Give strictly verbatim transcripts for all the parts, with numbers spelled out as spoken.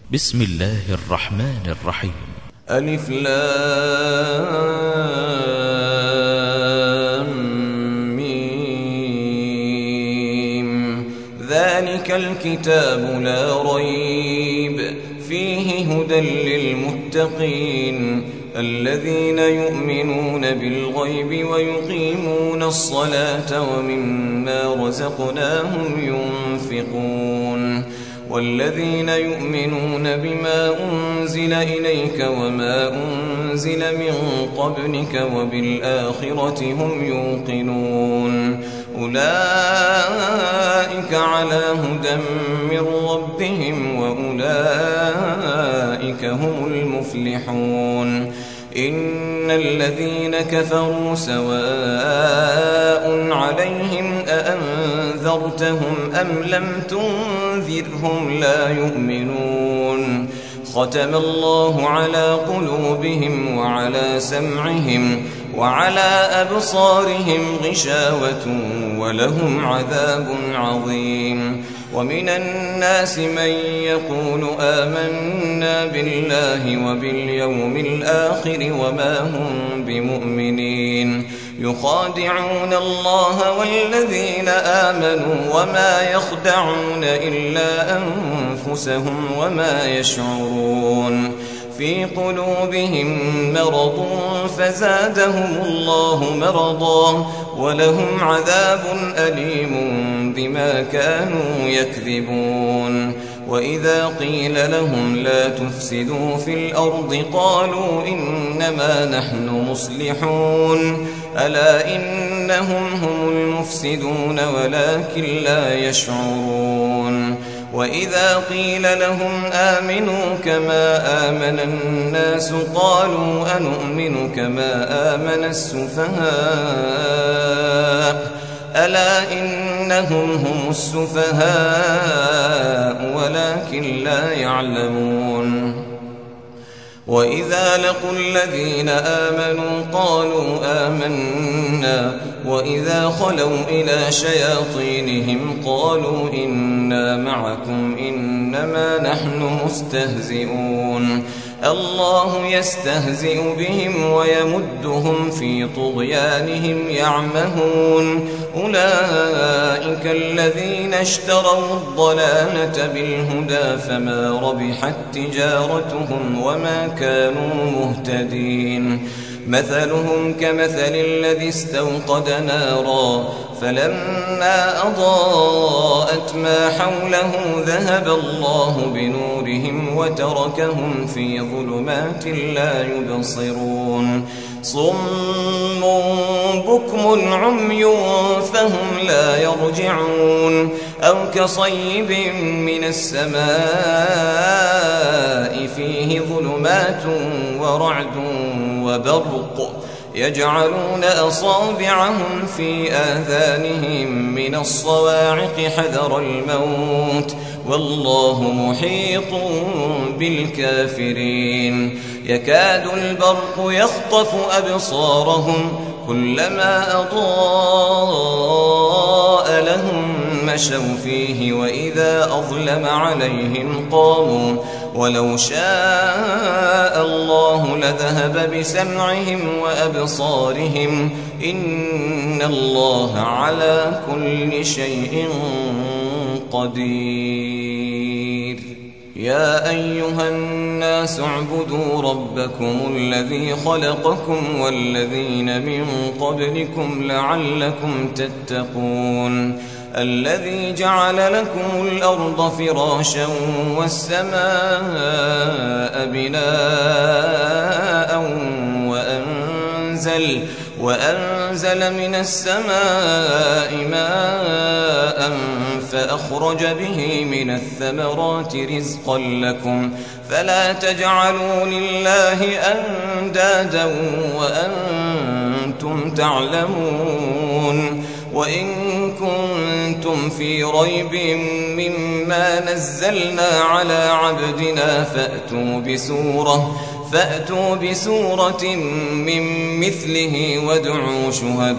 بسم الله الرحمن الرحيم. ألف لام ميم. ذلك الكتاب لا ريب فيه هدى للمتقين الذين يؤمنون بالغيب ويقيمون الصلاة ومما رزقناهم ينفقون والذين يؤمنون بما أنزل إليك وما أنزل من قبلك وبالآخرة هم يوقنون أولئك على هدى من ربهم وأولئك هم المفلحون. إن الذين كفروا سواء عليهم أأنذرتهم أم لم تنذرهم لا يؤمنون. ختم الله على قلوبهم وعلى سمعهم وعلى أبصارهم غشاوة ولهم عذاب عظيم. ومن الناس من يقول آمنا بالله وباليوم الآخر وما هم بمؤمنين يخادعون الله والذين آمنوا وما يخدعون إلا أنفسهم وما يشعرون. في قلوبهم مرض فزادهم الله مرضا ولهم عذاب أليم بما كانوا يكذبون. وإذا قيل لهم لا تفسدوا في الأرض قالوا إنما نحن مصلحون ألا إنهم هم المفسدون ولكن لا يشعرون. وإذا قيل لهم آمنوا كما آمن الناس قالوا أنؤمن كما آمن السفهاء ألا إنهم هم السفهاء ولكن لا يعلمون. وإذا لقوا الذين آمنوا قالوا آمنا وإذا خلوا إلى شياطينهم قالوا إنا معكم إنما نحن مستهزئون. الله يستهزئ بهم ويمدهم في طغيانهم يعمهون. أولئك الذين اشتروا الضلالة بالهدى فما ربحت تجارتهم وما كانوا مهتدين. مثلهم كمثل الذي استوقد نارا فلما أضاءت ما حوله ذهب الله بنورهم وتركهم في ظلمات لا يبصرون. صم بكم عمي فهم لا يرجعون. أو كصيب من السماء فيه ظلمات ورعد وبرق يجعلون أصابعهم في آذانهم من الصواعق حذر الموت والله محيط بالكافرين. يكاد البرق يخطف أبصارهم كلما أضاء لهم مشوا فيه وإذا أظلم عليهم قاموا ولو شاء الله لذهب بسمعهم وأبصارهم إن الله على كل شيء قدير. يا أيها الناس اعبدوا ربكم الذي خلقكم والذين من قبلكم لعلكم تتقون. الذي جعل لكم الأرض فراشا والسماء بناء وأنزل, وأنزل من السماء ماء فأخرج به من الثمرات رزقا لكم فلا تجعلوا لله أندادا وأنتم تعلمون. وإن كنتم في ريب مما نزلنا على عبدنا فأتوا بسورة فأتوا بسورة من مثله وادعوا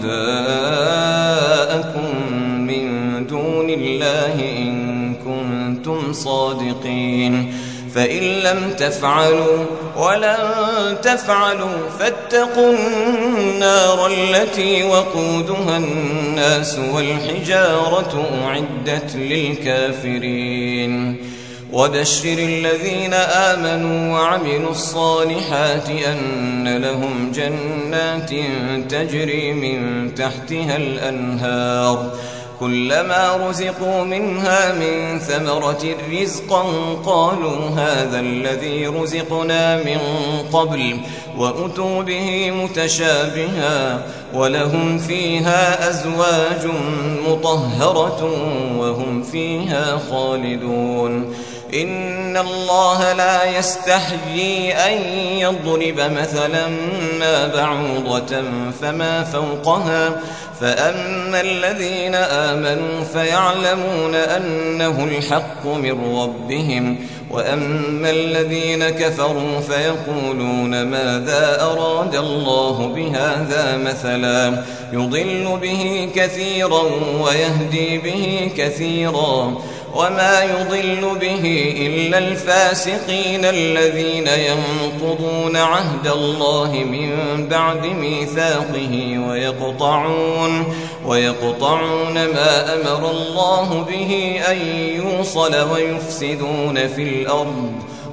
شهداءكم من دون الله إن كنتم صادقين. فإن لم تفعلوا ولن تفعلوا فاتقوا النار التي وقودها الناس والحجارة أعدت للكافرين وبشر الذين آمنوا وعملوا الصالحات أن لهم جنات تجري من تحتها الأنهار كلما رزقوا منها من ثمرة رزقا قالوا هذا الذي رزقنا من قبل وأتوا به متشابها ولهم فيها أزواج مطهرة وهم فيها خالدون إن الله لا يستحيي أن يضرب مثلا ما بعوضة فما فوقها فأما الذين آمنوا فيعلمون أنه الحق من ربهم وأما الذين كفروا فيقولون ماذا أراد الله بهذا مثلا يضل به كثيرا ويهدي به كثيرا وما يضل به إلا الفاسقين الذين ينقضون عهد الله من بعد ميثاقه ويقطعون, ويقطعون ما أمر الله به أن يوصل ويفسدون في الأرض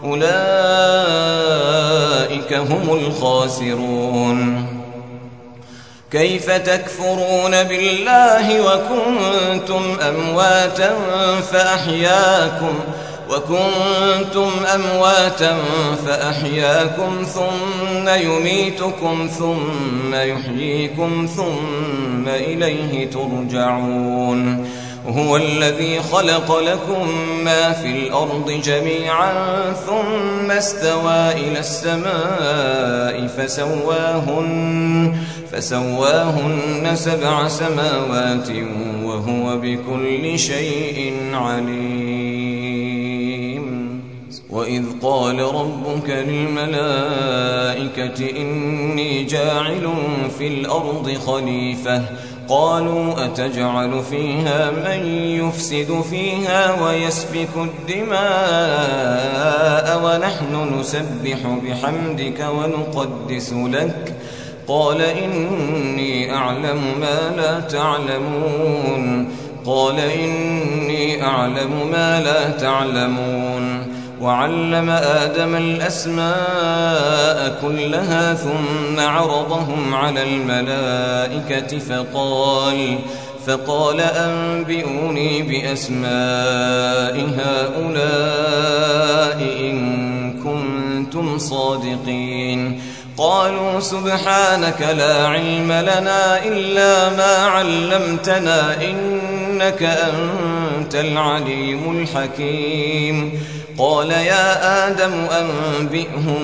أولئك هم الخاسرون كيف تكفرون بالله وكنتم أمواتا فأحياكم وكنتم أمواتا فأحياكم ثم يميتكم ثم يحييكم ثم إليه ترجعون هو الذي خلق لكم ما في الأرض جميعا ثم استوى إلى السماء فسواهن, فسواهن سبع سماوات وهو بكل شيء عليم وإذ قال ربك للملائكة إني جاعل في الأرض خليفة قالوا أتجعل فيها من يفسد فيها ويسفك الدماء ونحن نسبح بحمدك ونقدس لك قال إني أعلم ما لا تعلمون قال إني أعلم ما لا تعلمون وعلم آدم الأسماء كلها ثم عرضهم على الملائكة فقال فقال أنبئوني بأسماء هؤلاء إن كنتم صادقين قالوا سبحانك لا علم لنا إلا ما علمتنا إنك أنت العليم الحكيم قال يا آدم أنبئهم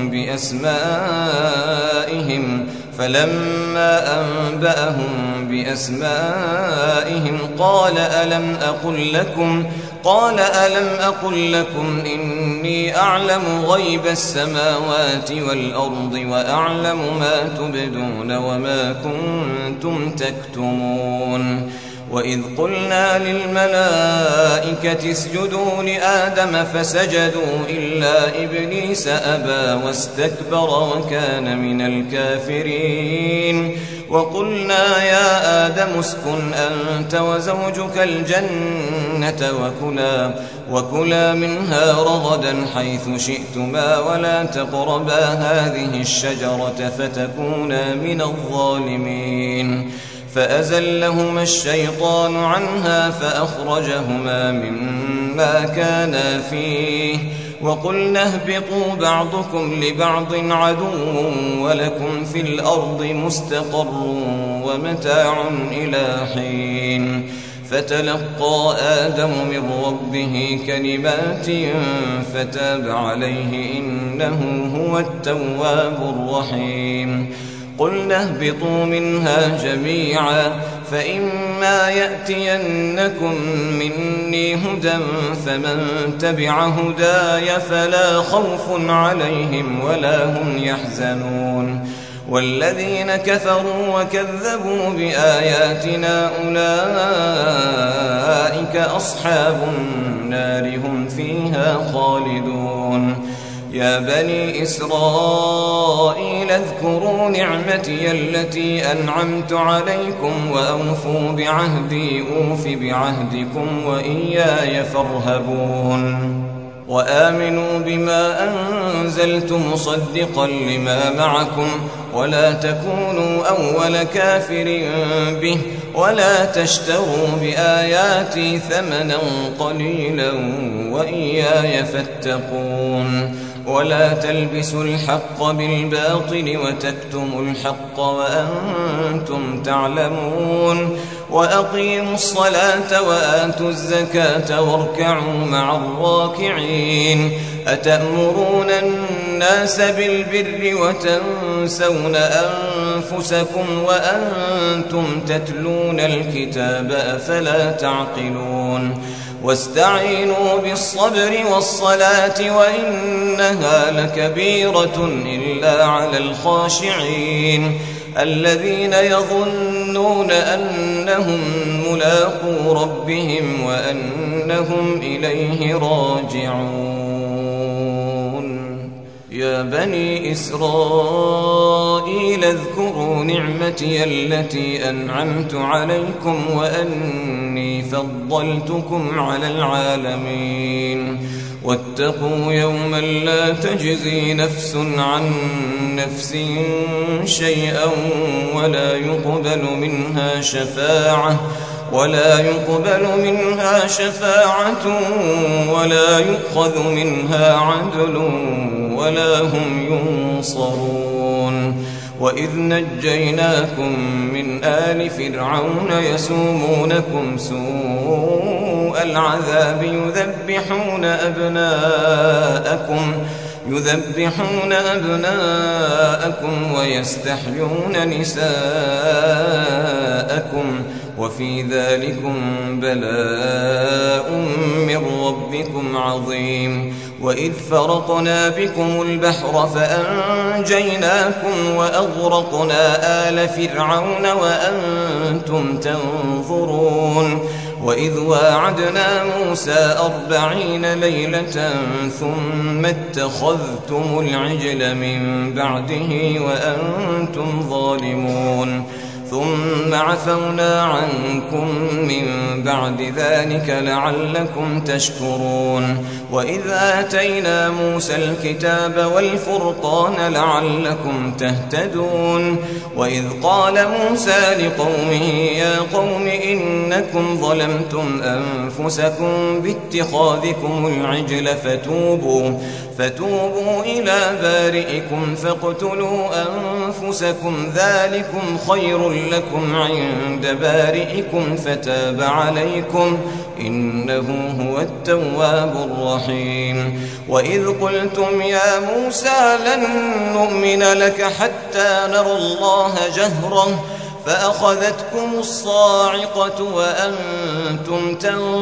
بأسمائهم فلما أنبأهم بأسمائهم قال ألم أقل لكم قال ألم أقل لكم إني أعلم غيب السماوات والأرض وأعلم ما تبدون وما كنتم تكتمون وإذ قلنا للملائكة اسجدوا لآدم فسجدوا إلا إبليس أبى واستكبر وكان من الكافرين وقلنا يا آدم اسكن أنت وزوجك الجنة وكلا, وكلا منها رغدا حيث شئتما ولا تقربا هذه الشجرة فتكونا من الظالمين فأزلهما الشيطان عنها فأخرجهما مما كانا فيه وقلنا اهبطوا بعضكم لبعض عدو ولكم في الأرض مستقر ومتاع إلى حين فتلقى آدم من ربه كلمات فتاب عليه إنه هو التواب الرحيم قلنا اهبطوا منها جميعا فإما يأتينكم مني هدى فمن تبع هداي فلا خوف عليهم ولا هم يحزنون والذين كفروا وكذبوا بآياتنا أولئك أصحاب النار هم فيها خالدون يا بني إسرائيل اذكروا نعمتي التي أنعمت عليكم وأوفوا بعهدي أوف بعهدكم وإياي فارهبون وآمنوا بما أنزلت مصدقا لما معكم ولا تكونوا أول كافر به ولا تشتروا بآياتي ثمنا قليلا وإياي فاتقون ولا تلبسوا الحق بالباطل وتكتموا الحق وأنتم تعلمون وأقيموا الصلاة وآتوا الزكاة واركعوا مع الراكعين أتأمرون الناس بالبر وتنسون أنفسكم وأنتم تتلون الكتاب أفلا تعقلون واستعينوا بالصبر والصلاة وإنها لكبيرة إلا على الخاشعين الذين يظنون أنهم ملاقو ربهم وأنهم إليه راجعون يا بني إسرائيل اذكروا نعمتي التي أنعمت عليكم وأني فضلتكم على العالمين واتقوا يوما لا تجزي نفس عن نفس شيئا ولا يقبل منها شفاعة ولا يقبل منها شفاعة ولا يؤخذ منها عدل ولا هم ينصرون وإذ نجيناكم من آل فرعون يسومونكم سوء العذاب يذبحون أبناءكم يذبحون أبناءكم ويستحيون نساءكم وفي ذلكم بلاء من ربكم عظيم وإذ فرقنا بكم البحر فأنجيناكم وأغرقنا آل فرعون وأنتم تنظرون وإذ واعدنا موسى أربعين ليلة ثم اتخذتم العجل من بعده وأنتم ظالمون ثم عفونا عنكم من بعد ذلك لعلكم تشكرون وإذ آتينا موسى الكتاب والفرقان لعلكم تهتدون وإذ قال موسى لقومه يا قوم إنكم ظلمتم أنفسكم باتخاذكم العجل فتوبوا فتوبوا إلى بارئكم فاقتلوا أنفسكم ذلكم خير لكم عند بارئكم فتاب عليكم إنه هو التواب الرحيم وإذ قلتم يا موسى لن نؤمن لك حتى نرى الله جهرة فأخذتكم الصاعقة وأنتم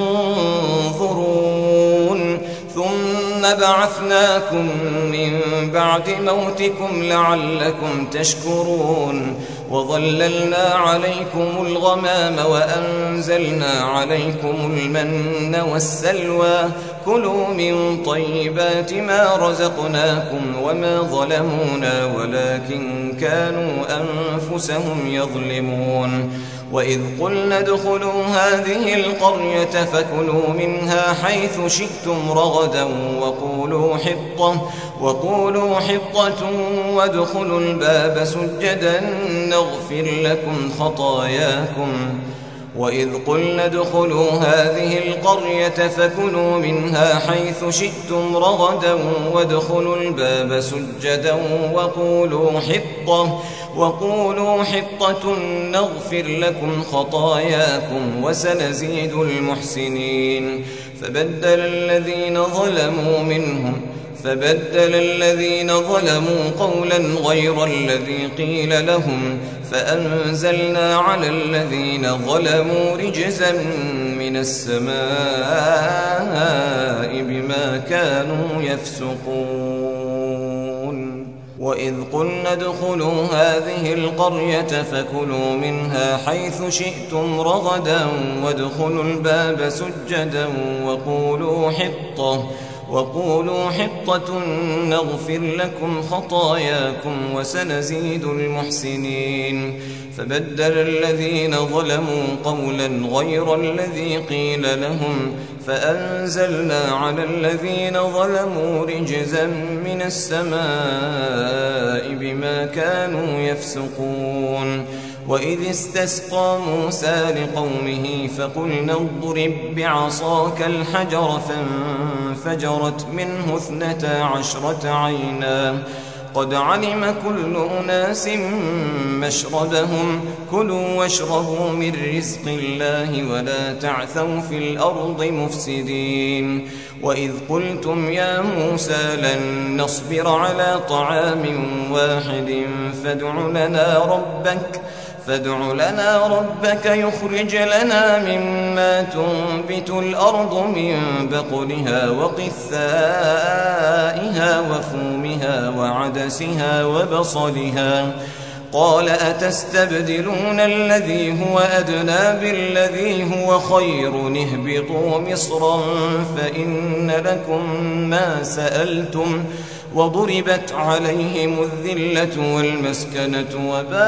تنظرون ثم بعثناكم من بعد موتكم لعلكم تشكرون وظللنا عليكم الغمام وأنزلنا عليكم المن والسلوى كلوا من طيبات ما رزقناكم وما ظلمونا ولكن كانوا أنفسهم يظلمون وإذ قلنا ادخلوا هذه القرية فكلوا منها حيث شئتم رغدا وقولوا حطة وقولوا حطة وادخلوا الباب سجدا نغفر لكم خطاياكم وإذ قلنا ادخلوا هذه القرية فكلوا منها حيث شئتم رغدا وادخلوا الباب سجدا وقولوا حطة وقولوا حطة نغفر لكم خطاياكم وسنزيد المحسنين فبدل الذين ظلموا منهم فبدل الذين ظلموا قولا غير الذي قيل لهم فأنزلنا على الذين ظلموا رجزا من السماء بما كانوا يفسقون وإذ قلنا ادخلوا هذه القرية فكلوا منها حيث شئتم رغدا وادخلوا الباب سجدا وقولوا حطة وقولوا حطة نغفر لكم خطاياكم وسنزيد المحسنين. فبدل الذين ظلموا قولا غير الذي قيل لهم فأنزلنا على الذين ظلموا رجزا من السماء بما كانوا يفسقون. وإذ استسقى موسى لقومه فقلنا اضرب بعصاك الحجر فانفجرت منه اثنتا عشرة عينا قد علم كل أناس مشربهم كلوا واشربوا من رزق الله ولا تعثوا في الأرض مفسدين. وإذ قلتم يا موسى لن نصبر على طعام واحد فادع لنا ربك فادع لنا ربك يخرج لنا مما تنبت الأرض من بقلها وقثائها وفومها وعدسها وبصلها قال أتستبدلون الذي هو أدنى بالذي هو خير اهبطوا مصرا فإن لكم ما سألتم وضربت عليهم الذلة والمسكنة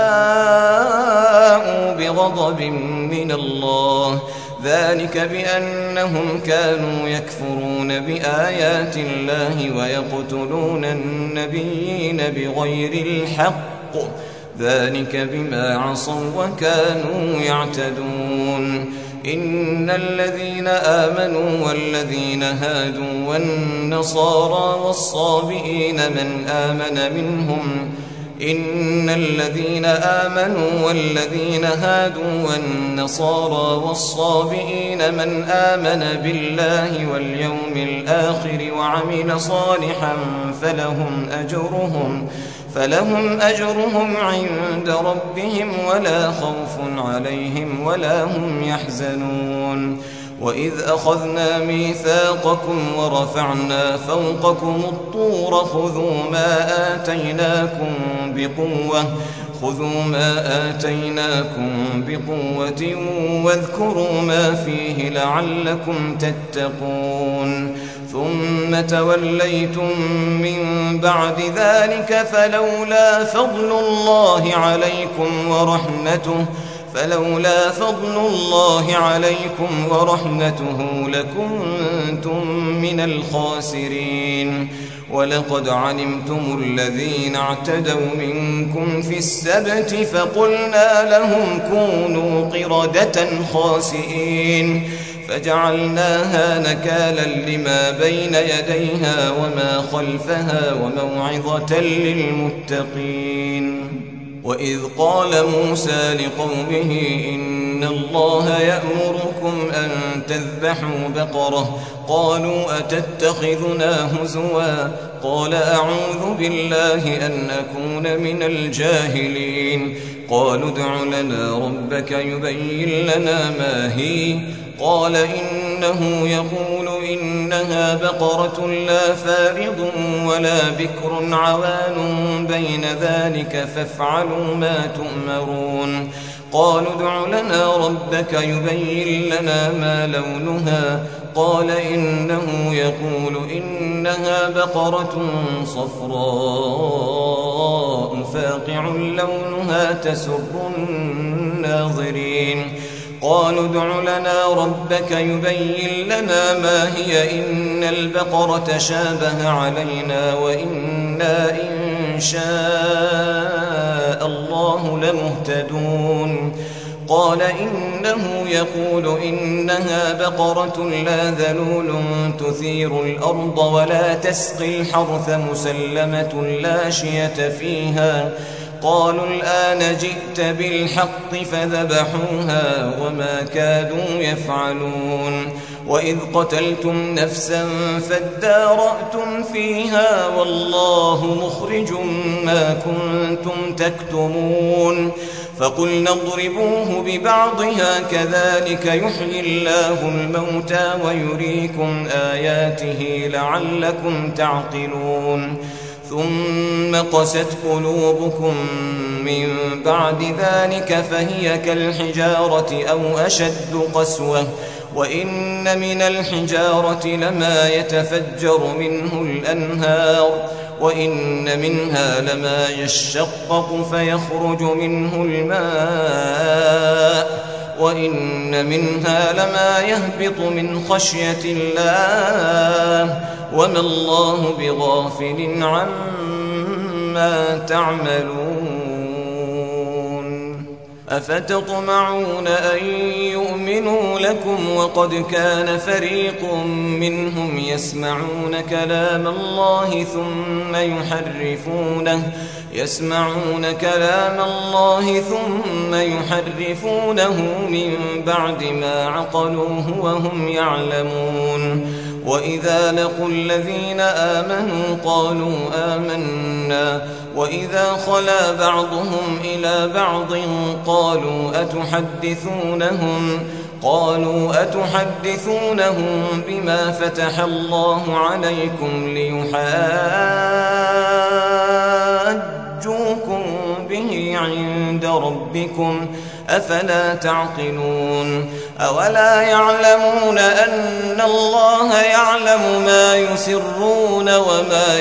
وباءوا بغضب من الله ذلك بأنهم كانوا يكفرون بآيات الله ويقتلون النبيين بغير الحق ذلك بما عصوا وكانوا يعتدون. إن الذين آمنوا والذين هادوا والنصارى والصابئين من آمن منهم إن الذين آمنوا والذين هادوا والنصارى والصابئين من آمن بالله واليوم الآخر وعمل صالحا فلهم أجرهم فلهم أجرهم عند ربهم ولا خوف عليهم ولا هم يحزنون. وإذ أخذنا ميثاقكم ورفعنا فوقكم الطور خذوا ما آتيناكم بقوة خذوا ما آتيناكم بقوة واذكروا ما فيه لعلكم تتقون. ثم توليتم من بعد ذلك فلولا فضل الله عليكم ورحمته فلولا فضل الله عليكم ورحمته لكنتم من الخاسرين. ولقد علمتم الذين اعتدوا منكم في السبت فقلنا لهم كونوا قردة خاسئين فجعلناها نكالا لما بين يديها وما خلفها وموعظة للمتقين. وإذ قال موسى لقومه إن الله يأمركم أن تذبحوا بقرة قالوا أتتخذنا هزوا قال أعوذ بالله أن أكون من الجاهلين. قالوا ادع لنا ربك يبين لنا ما هي قال إنه يقول إنها بقرة لا فارض ولا بكر عوان بين ذلك فافعلوا ما تؤمرون. قالوا ادع لنا ربك يبين لنا ما لونها قال إنه يقول إنها بقرة صفراء فاقع لونها تسر الناظرين. قالوا ادع لنا ربك يبين لنا ما هي إن البقرة شابه علينا وإنا إن شاء الله لمهتدون. قال إنه يقول إنها بقرة لا ذلول تثير الأرض ولا تسقي الحرث مسلمة لا شية فيها. قالوا الآن جئت بالحق فذبحوها وما كادوا يفعلون. وإذ قتلتم نفسا فادارأتم فيها والله مخرج ما كنتم تكتمون. فقلنا اضربوه ببعضها كذلك يحيي الله الموتى ويريكم آياته لعلكم تعقلون. ثم قست قلوبكم من بعد ذلك فهي كالحجارة أو أشد قسوة وإن من الحجارة لما يتفجر منه الأنهار وإن منها لما يشقق فيخرج منه الماء وإن منها لما يهبط من خشية الله وما الله بغافل عما تعملون أفتطمعون أن يؤمنوا لكم وقد كان فريق منهم يسمعون كلام الله ثم يحرفونه يسمعون كلام الله ثم يحرفونه من بعد ما عقلوه وهم يعلمون وإذا لقوا الذين آمنوا قالوا آمنا وإذا خلا بعضهم إلى بعض قالوا أتحدثونهم قالوا أتحدثونهم بما فتح الله عليكم ليحاجوكم به عند ربكم أفلا تعقلون أولا يعلمون أن الله يعلم ما يسرون وما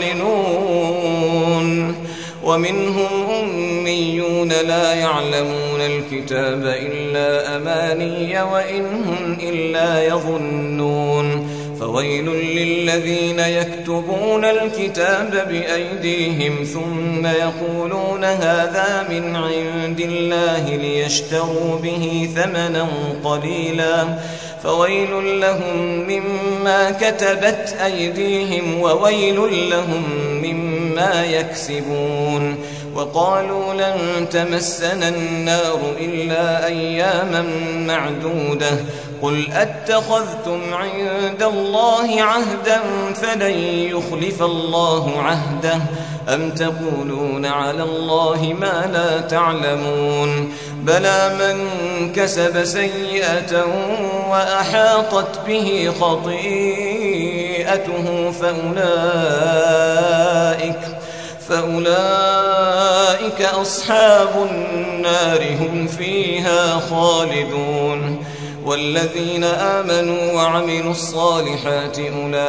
يعلنون ومنهم أميون لا يعلمون الكتاب إلا أماني وإن هم إلا يظنون فويل للذين يكتبون الكتاب بأيديهم ثم يقولون هذا من عند الله ليشتروا به ثمنا قليلا فويل لهم مما كتبت أيديهم وويل لهم مما يكسبون وقالوا لن تمسنا النار إلا أياما معدودة قل أتخذتم عند الله عهدا فلن يخلف الله عهده أم تقولون على الله ما لا تعلمون بلى من كسب سيئة وأحاطت به خطيئته فأولئك فأولئك أصحاب النار هم فيها خالدون والذين آمنوا وعملوا الصالحات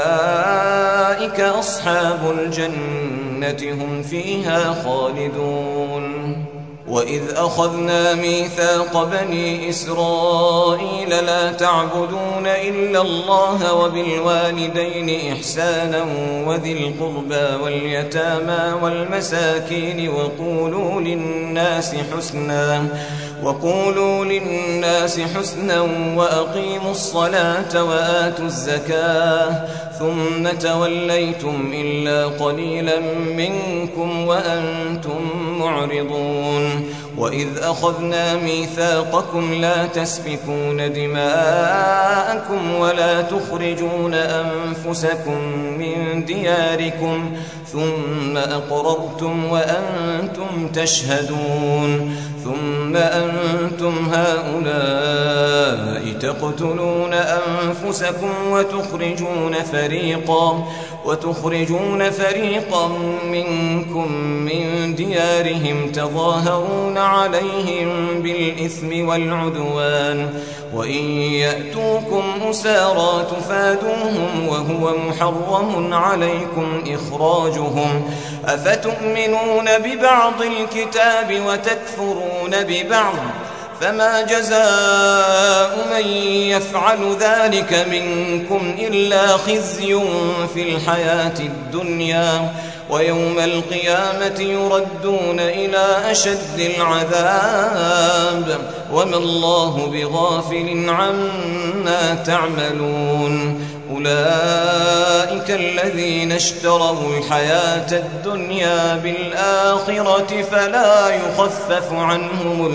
أولئك أصحاب الجنة هم فيها خالدون وإذ أخذنا ميثاق بني إسرائيل لا تعبدون إلا الله وبالوالدين إحسانا وذي القربى واليتامى والمساكين وقولوا للناس حسنا وقولوا للناس حسنا وأقيموا الصلاة وآتوا الزكاة ثم توليتم إلا قليلا منكم وأنتم معرضون وإذ أخذنا ميثاقكم لا تسفكون دماءكم ولا تخرجون أنفسكم من دياركم ثم أقررتم وأنتم تشهدون ثم أنتم هؤلاء تقتلون أنفسكم وتخرجون فريقا وتخرجون فريقا منكم من ديارهم تظاهرون عليهم بالإثم والعدوان وإن يأتوكم أسارى تفادوهم وهو محرم عليكم إخراجهم أفتؤمنون ببعض الكتاب وتكفرون ببعض فما جزاء من يفعل ذلك منكم إلا خزي في الحياة الدنيا ويوم القيامة يردون إلى أشد العذاب وما الله بغافل عما تعملون أولئك الذين اشتروا الحياة الدنيا بالآخرة فلا يخفف عنهم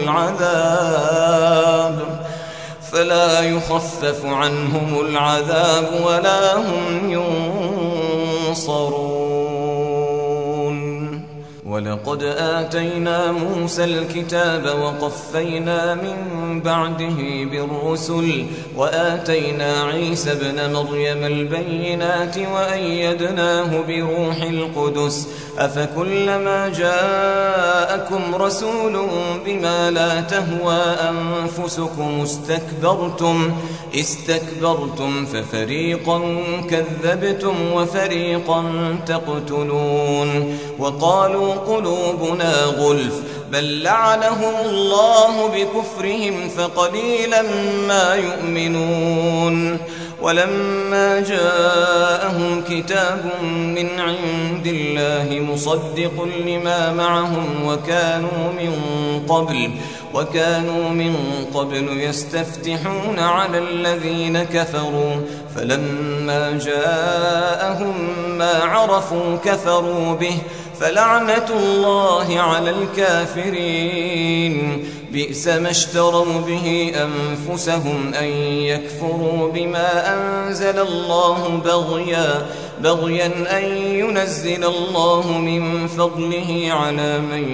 العذاب فلا يخفف عنهم العذاب ولا هم ينصرون ولقد آتينا موسى الكتاب وقفينا من بعده بالرسل وآتينا عيسى ابن مريم البينات وأيدناه بروح القدس أفكلما جاءكم رسول بما لا تهوى أنفسكم استكبرتم استكبرتم ففريقا كذبتم وفريقا تقتلون وقالوا قلوبنا غلف بل لعنهم الله بكفرهم فقليلا ما يؤمنون ولما جاءهم كتاب من عند الله مصدق لما معهم وكانوا من قبل وكانوا من قبل يستفتحون على الذين كفروا فلما جاءهم ما عرفوا كفروا به فلعنة الله على الكافرين بئس ما اشتروا به أنفسهم أن يكفروا بما أنزل الله بغيا بغيا أن ينزل الله من فضله على من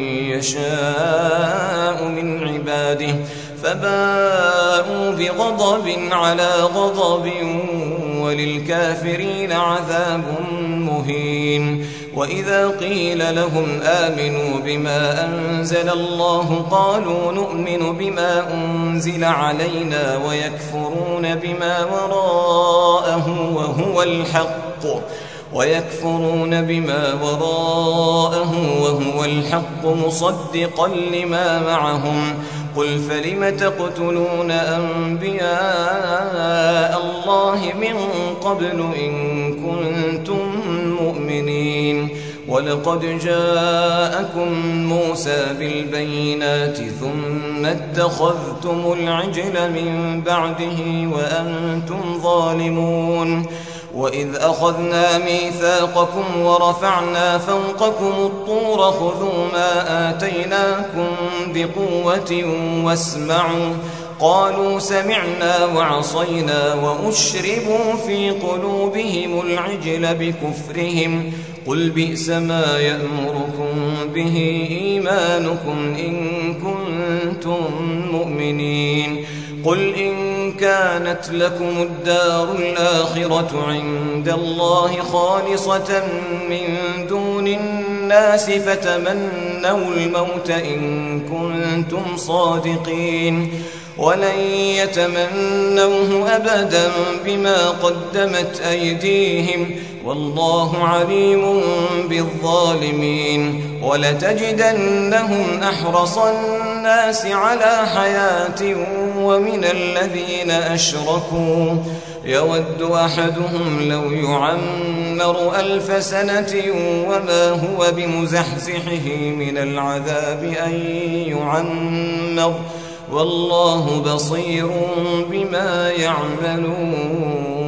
يشاء من عباده فباءوا بغضب على غضب وللكافرين عذاب مهين وإذا قيل لهم آمنوا بما أنزل الله قالوا نؤمن بما أنزل علينا ويكفرون بما وراءه وهو الحق ويكفرون بما وراءه وهو الحق مصدقا لما معهم قل فلم تقتلون أنبياء الله من قبل إن كنتم مؤمنين ولقد جاءكم موسى بالبينات ثم اتخذتم العجل من بعده وأنتم ظالمون وإذ أخذنا ميثاقكم ورفعنا فوقكم الطور خذوا ما آتيناكم بقوة واسمعوا قالوا سمعنا وعصينا وأشربوا في قلوبهم العجل بكفرهم قل بئس ما يأمركم به إيمانكم إن كنتم مؤمنين قل إن كانت لكم الدار الآخرة عند الله خالصة من دون الناس فتمنوا الموت إن كنتم صادقين ولن يتمنوه أبدا بما قدمت أيديهم والله عليم بالظالمين ولتجدنهم أحرص الناس على حياة ومن الذين أشركوا يود أحدهم لو يعمر ألف سنة وما هو بمزحزحه من العذاب أن يعمر والله بصير بما يعملون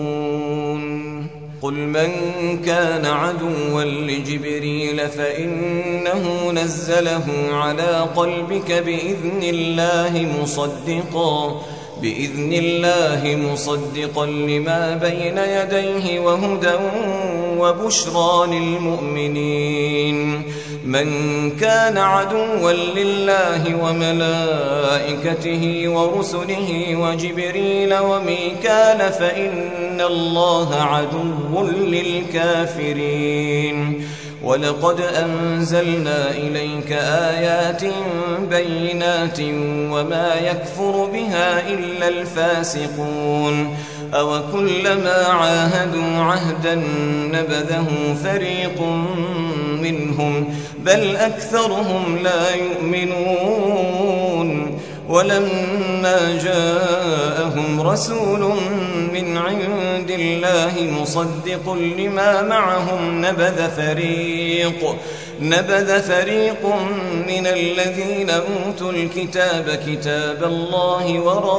قل من كان عدوا لجبريل فإنه نزله على قلبك بإذن الله مصدقا بإذن الله مصدقا لما بين يديه وهدى وبشرى للمؤمنين من كان عدوا لله وملائكته ورسله وجبريل وميكال فإن الله عدو للكافرين ولقد أنزلنا إليك آيات بينات وما يكفر بها إلا الفاسقون أوكلما عاهدوا عهدا نبذه فريق منهم بل أكثرهم لا يؤمنون ولما جاءهم رسول من عند الله مصدق لما معهم نبذ فريق نبذ فريق من الذين أوتوا الكتاب كتاب الله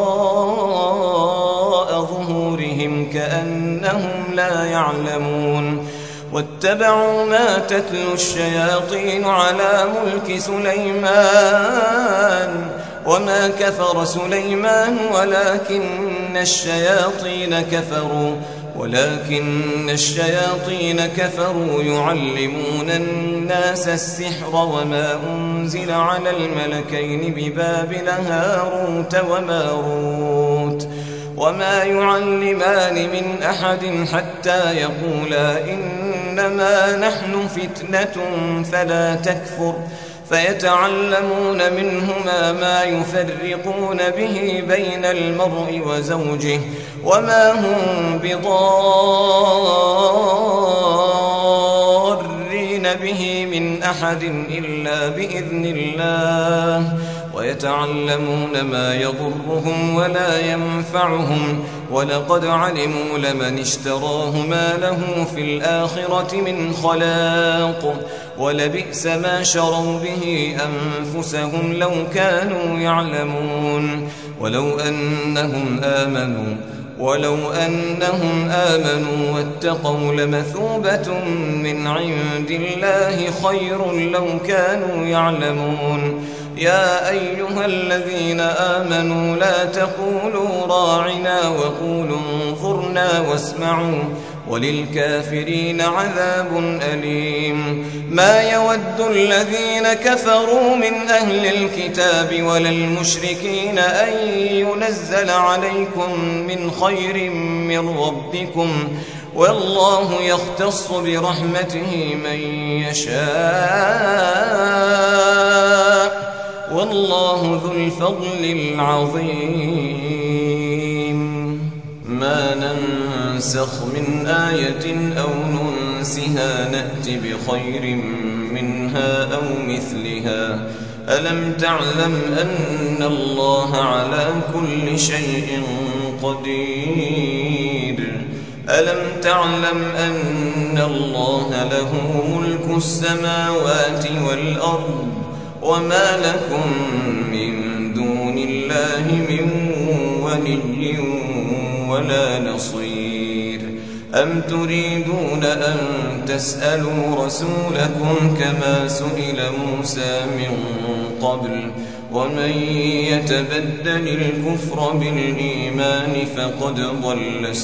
وراء ظهورهم كأنهم لا يعلمون واتبعوا ما تتلو الشياطين على ملك سليمان وما كفر سليمان ولكن الشياطين كفروا ولكن الشياطين كفروا يعلمون الناس السحر وما أنزل على الملكين ببابل هاروت وماروت وما يعلمان من أحد حتى يقولا إنما نحن فتنة فلا تكفر فيتعلمون منهما ما يفرقون به بين المرء وزوجه وما هم بضارين به من أحد إلا بإذن الله ويتعلمون ما يضرهم ولا ينفعهم ولقد علموا لمن اشتراه ما له في الآخرة من خلاق ولبئس ما شروا به أنفسهم لو كانوا يعلمون ولو أنهم آمنوا ولو أنهم آمنوا واتقوا لمثوبة من عند الله خير لو كانوا يعلمون يا أيها الذين آمنوا لا تقولوا راعنا وقولوا انظرنا واسمعوا وللكافرين عذاب أليم ما يود الذين كفروا من أهل الكتاب ولا المشركين أن ينزل عليكم من خير من ربكم والله يختص برحمته من يشاء والله ذو الفضل العظيم ما ننسخ من آية أو ننسها نأت بخير منها أو مثلها ألم تعلم أن الله على كل شيء قدير ألم تعلم أن الله له ملك السماوات والأرض وما لكم من دون الله من ولي ولا نصير أم تريدون أن تسألوا رسولكم كما سئل موسى من قبل ومن يتبدل الكفر بالإيمان فقد ضل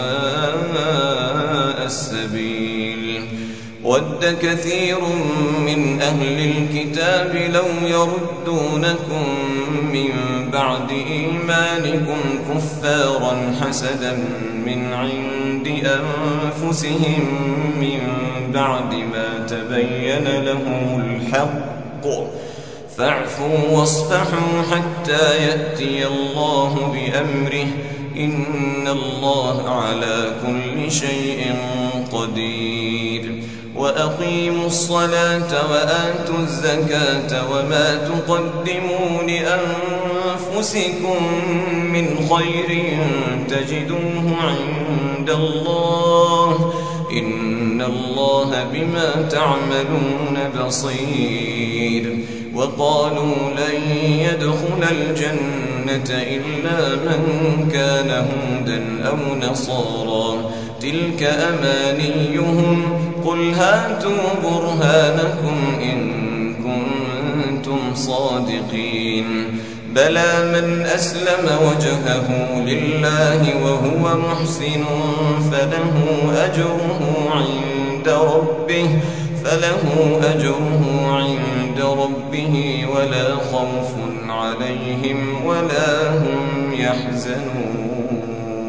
سواء السبيل ود كثير من أهل الكتاب لو يردونكم من بعد إيمانكم كفارا حسدا من عند أنفسهم من بعد ما تبين لهم الحق فاعفوا واصفحوا حتى يأتي الله بأمره إن الله على كل شيء قدير وأقيموا الصلاة وآتوا الزكاة وما تقدموا لأنفسكم من خير تجدوه عند الله إن الله بما تعملون بصير وقالوا لن يدخل الجنة إلا من كان هودا أو نصارى تلك أمانيهم قل هاتوا برهانكم إن كنتم صادقين بلى من أسلم وجهه لله وهو محسن فله أجره عند ربه فله أجره عند ربه ولا خوف عليهم ولا هم يحزنون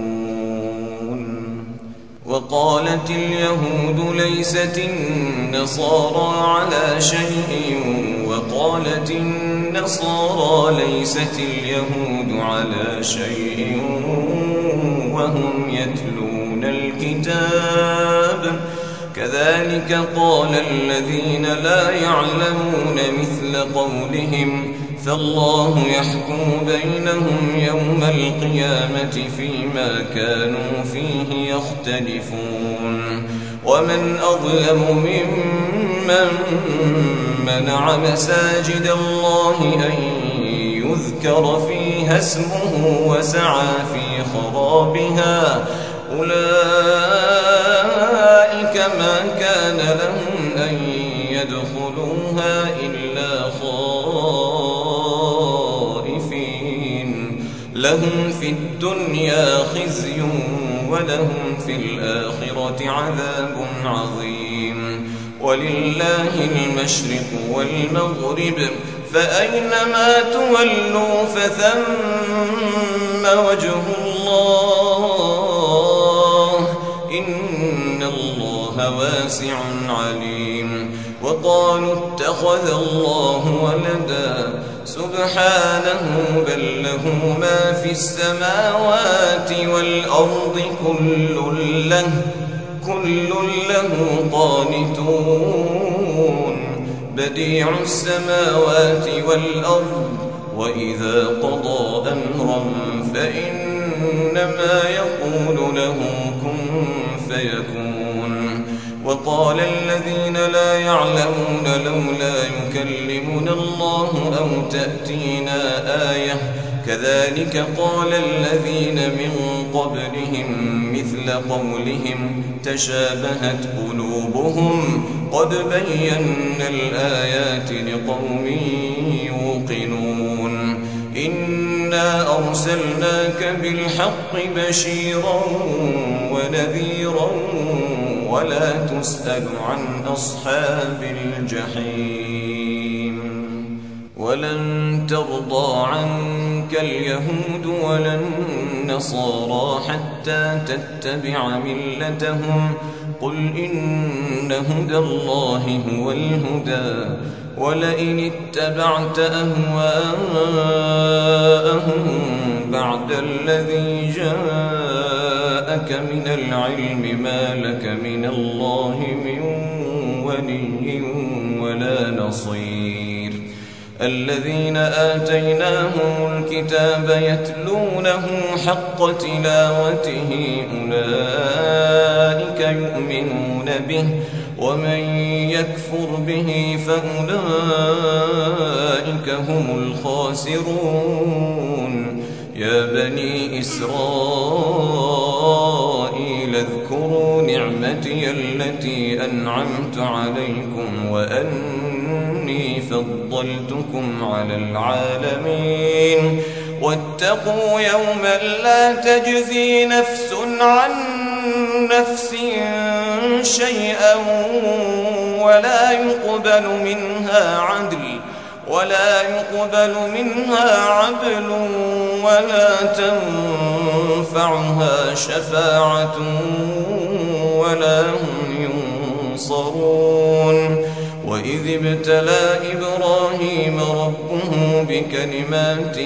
وقالت اليهود ليست النصارى على شيء وقالت النصارى ليست اليهود على شيء وهم يتلون الكتاب كذلك قال الذين لا يعلمون مثل قولهم فالله يحكم بينهم يوم القيامة فيما كانوا فيه يختلفون ومن أظلم ممن منع مساجد الله أن يذكر فيها اسمه وسعى في خرابها أولئك ما كان لهم أن يدخلوها إلا خائفين لهم في الدنيا خزي ولهم في الآخرة عذاب عظيم. ولله المشرق والمغرب فأينما تولوا فثم وجه الله إن الله واسع عليم. وقالوا اتخذ الله ولدا سبحانه بل له ما في السماوات والأرض كل له كل له قانتون بديع السماوات والأرض وإذا قضى أمرا فإنما يقول له كن فيكون. وقال الذين لا يعلمون لولا يكلمنا الله أو تأتينا آية كذلك قال الذين من قبلهم مثل قولهم تشابهت قلوبهم قد بينا الآيات لقوم يوقنون. إنا أرسلناك بالحق بشيرا ونذيرا ولا تسأل عن أصحاب الجحيم. ولن ترضى عنك اليهود ولا النصارى حتى تتبع ملتهم قل إن هدى الله هو الهدى ولئن اتبعت أهواءهم بعد الذي جاءك من العلم ما لك من الله من ولي ولا نصير. الذين آتيناهم الكتاب يتلونه حق تلاوته أولئك يؤمنون به ومن يكفر به فأولئك هم الخاسرون. يا بني إسرائيل اذكروا نعمتي التي أنعمت عليكم وأني فضلتكم على العالمين. واتقوا يوما لا تجزي نفس عن نفس شيئا ولا يقبل منها عدل ولا يقبل منها عدل ولا تنفعها شفاعة ولا هم ينصرون. وإذ ابتلى إبراهيم ربه بكلمات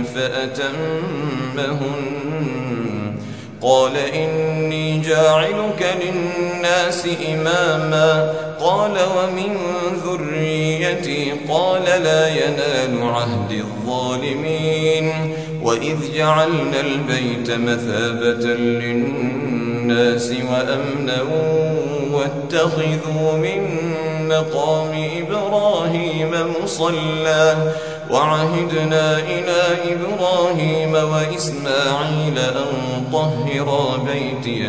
فأتمهن قال إني جاعلك للناس إماما قال ومن ذريتي قال لا ينال عهد الظالمين. وإذ جعلنا البيت مثابة للناس وأمنا واتخذوا من مقام إبراهيم مصلى وعهدنا إلى إبراهيم وإسماعيل أن طهرا بيتي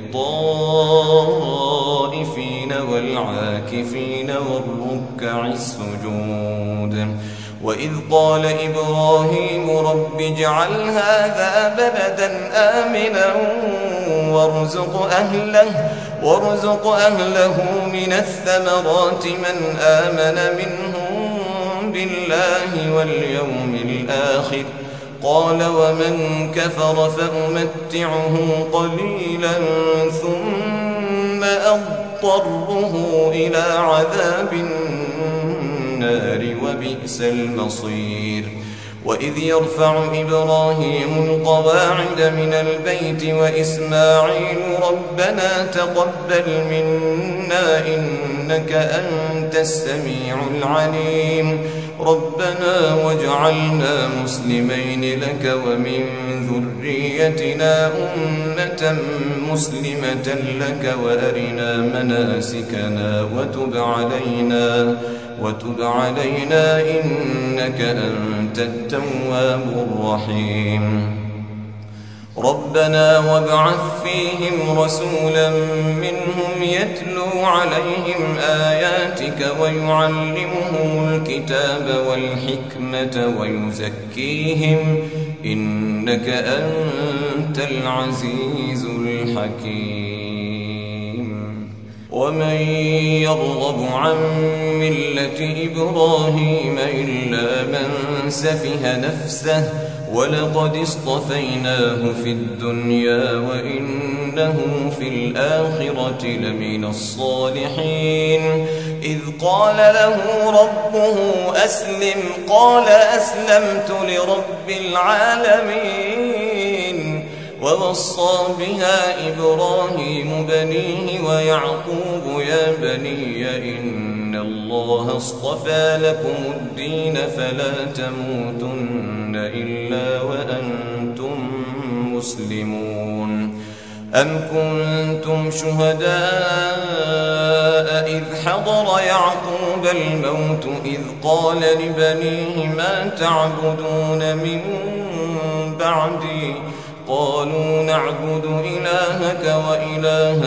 للطائفين والعاكفين والركع السجود. وإذ قال إبراهيم رب اجعل هذا بلدا آمنا وارزق أهله وارزق أهله من الثمرات من آمن منهم بالله واليوم الآخر قال ومن كفر فأمتعه قليلا ثم أضطره إلى عذاب النار وبئس المصير. وإذ يرفع إبراهيم القواعد من البيت وإسماعيل ربنا تقبل منا إنك أنت السميع العليم ربنا واجعلنا مسلمين لك ومن ذريتنا أمة مسلمة لك وأرنا مناسكنا وتب علينا وتب علينا إنك أنت التواب الرحيم. ربنا وابعث فيهم رسولا منهم يتلو عليهم آياتك ويعلمهم الكتاب والحكمة ويزكيهم إنك أنت العزيز الحكيم. ومن يرغب عن ملة إبراهيم إلا من سفه نفسه ولقد اصطفيناه في الدنيا وإنه في الآخرة لمن الصالحين. إذ قال له ربه أسلم قال أسلمت لرب العالمين. ووصى بها إبراهيم بنيه ويعقوب يا بني إن الله اصطفى لكم الدين فلا تموتن إلا وأنتم مسلمون. أم كنتم شهداء إذ حضر يعقوب الموت إذ قال لبنيه ما تعبدون من بعدي قالوا نعبد إلهك وإله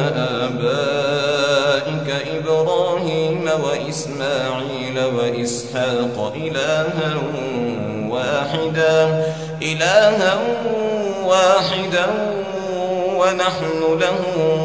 آبائك إبراهيم وإسماعيل وإسحاق إلها واحدا إلها واحدا ونحن له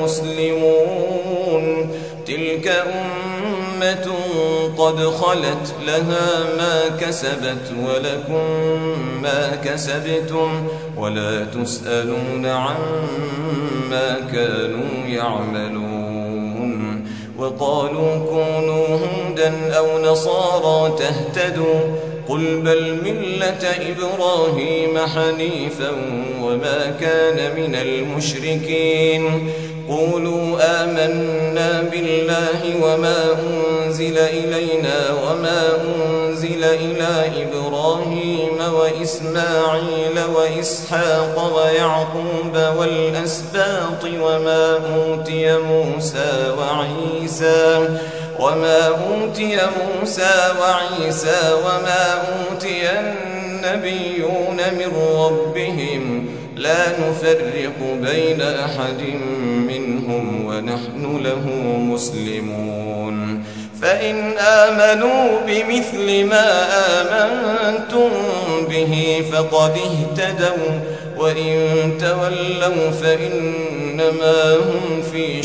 مسلمون. تلك أمة قد خلت لها ما كسبت ولكم ما كسبتم ولا تسألون عما كانوا يعملون. وقالوا كونوا هودا أو نصارى تهتدوا قل بل ملة إبراهيم حنيفا وما كان من المشركين. قولوا آمنا بالله وما أنزل إلينا وما أنزل إلى إبراهيم وإسماعيل وإسحاق ويعقوب والأسباط وما أوتي موسى وعيسى وما أوتي موسى وعيسى وما أوتي النبيون من ربهم لا نفرق بين أحد منهم ونحن له مسلمون. فإن آمنوا بمثل ما آمنتم به فقد اهتدوا وإن تولوا فإنما هم في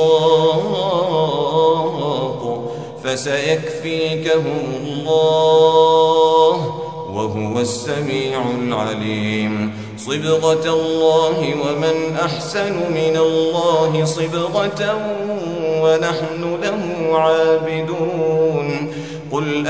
شقاق فسيكفيكهم الله وهو السميع العليم. صبغة الله ومن أحسن من الله صبغة ونحن له عابدون. قل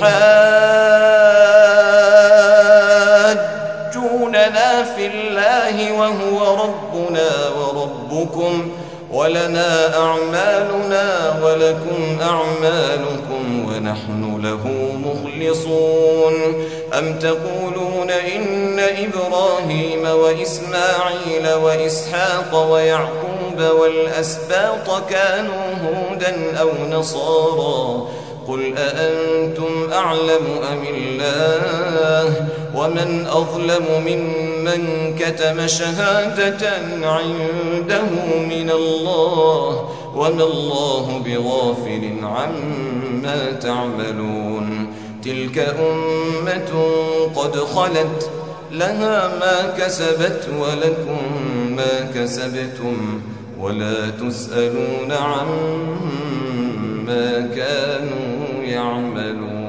أتحاجوننا في الله وهو ربنا وربكم ولنا أعمالنا ولكم أعمالكم ونحن له مخلصون. أم تقولون إن إبراهيم وإسماعيل وإسحاق ويعقوب والأسباط كانوا هودا أو نصارى قل أأنتم أعلم أم الله ومن أظلم ممن كتم شهادة عنده من الله وما الله بغافل عما تعملون. تلك أمة قد خلت لها ما كسبت ولكم ما كسبتم ولا تسألون عما كانوا يعملون.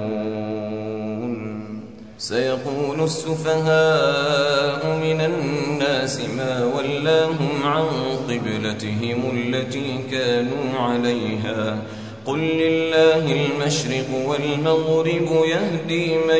سيقول السفهاء من الناس ما ولاهم عن قبلتهم التي كانوا عليها قل لله المشرق والمغرب يهدي من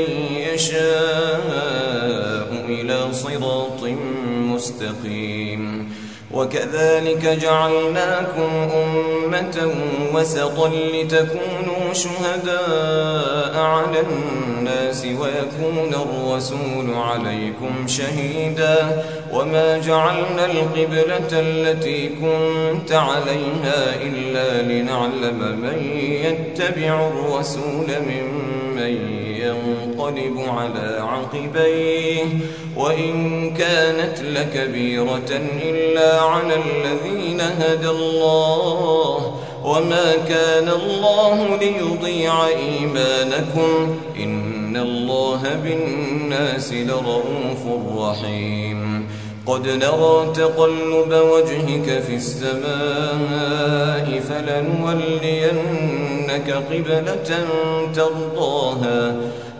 يشاء إلى صراط مستقيم. وكذلك جعلناكم أمة وسطا لتكونوا شهداء على الناس ويكون الرسول عليكم شهيدا وما جعلنا القبلة التي كنت عليها إلا لنعلم من يتبع الرسول ممن ينقلب على عقبيه وإن كانت لكبيرة إلا على الذين هدى الله وما كان الله ليضيع إيمانكم إن الله بالناس لرؤوف رحيم قد نرى تقلب وجهك في السماء فلنولينك قبلة ترضاها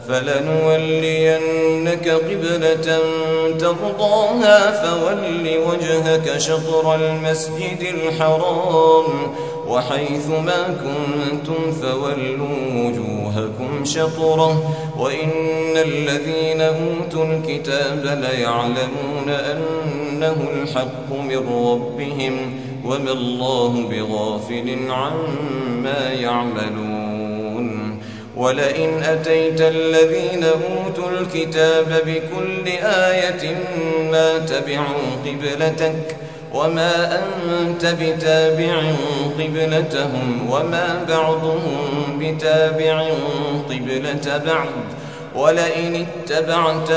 فلنولينك قبلة ترضاها فول وجهك شطر المسجد الحرام وحيث ما كنتم فولوا وجوهكم شطره وإن الذين أوتوا الكتاب ليعلمون أنه الحق من ربهم وما الله بغافل عما يعملون ولئن أتيت الذين أوتوا الكتاب بكل آية ما تبعوا قبلتك وما أنت بتابع قبلتهم وما بعضهم بتابع قبلة بعض ولئن اتبعت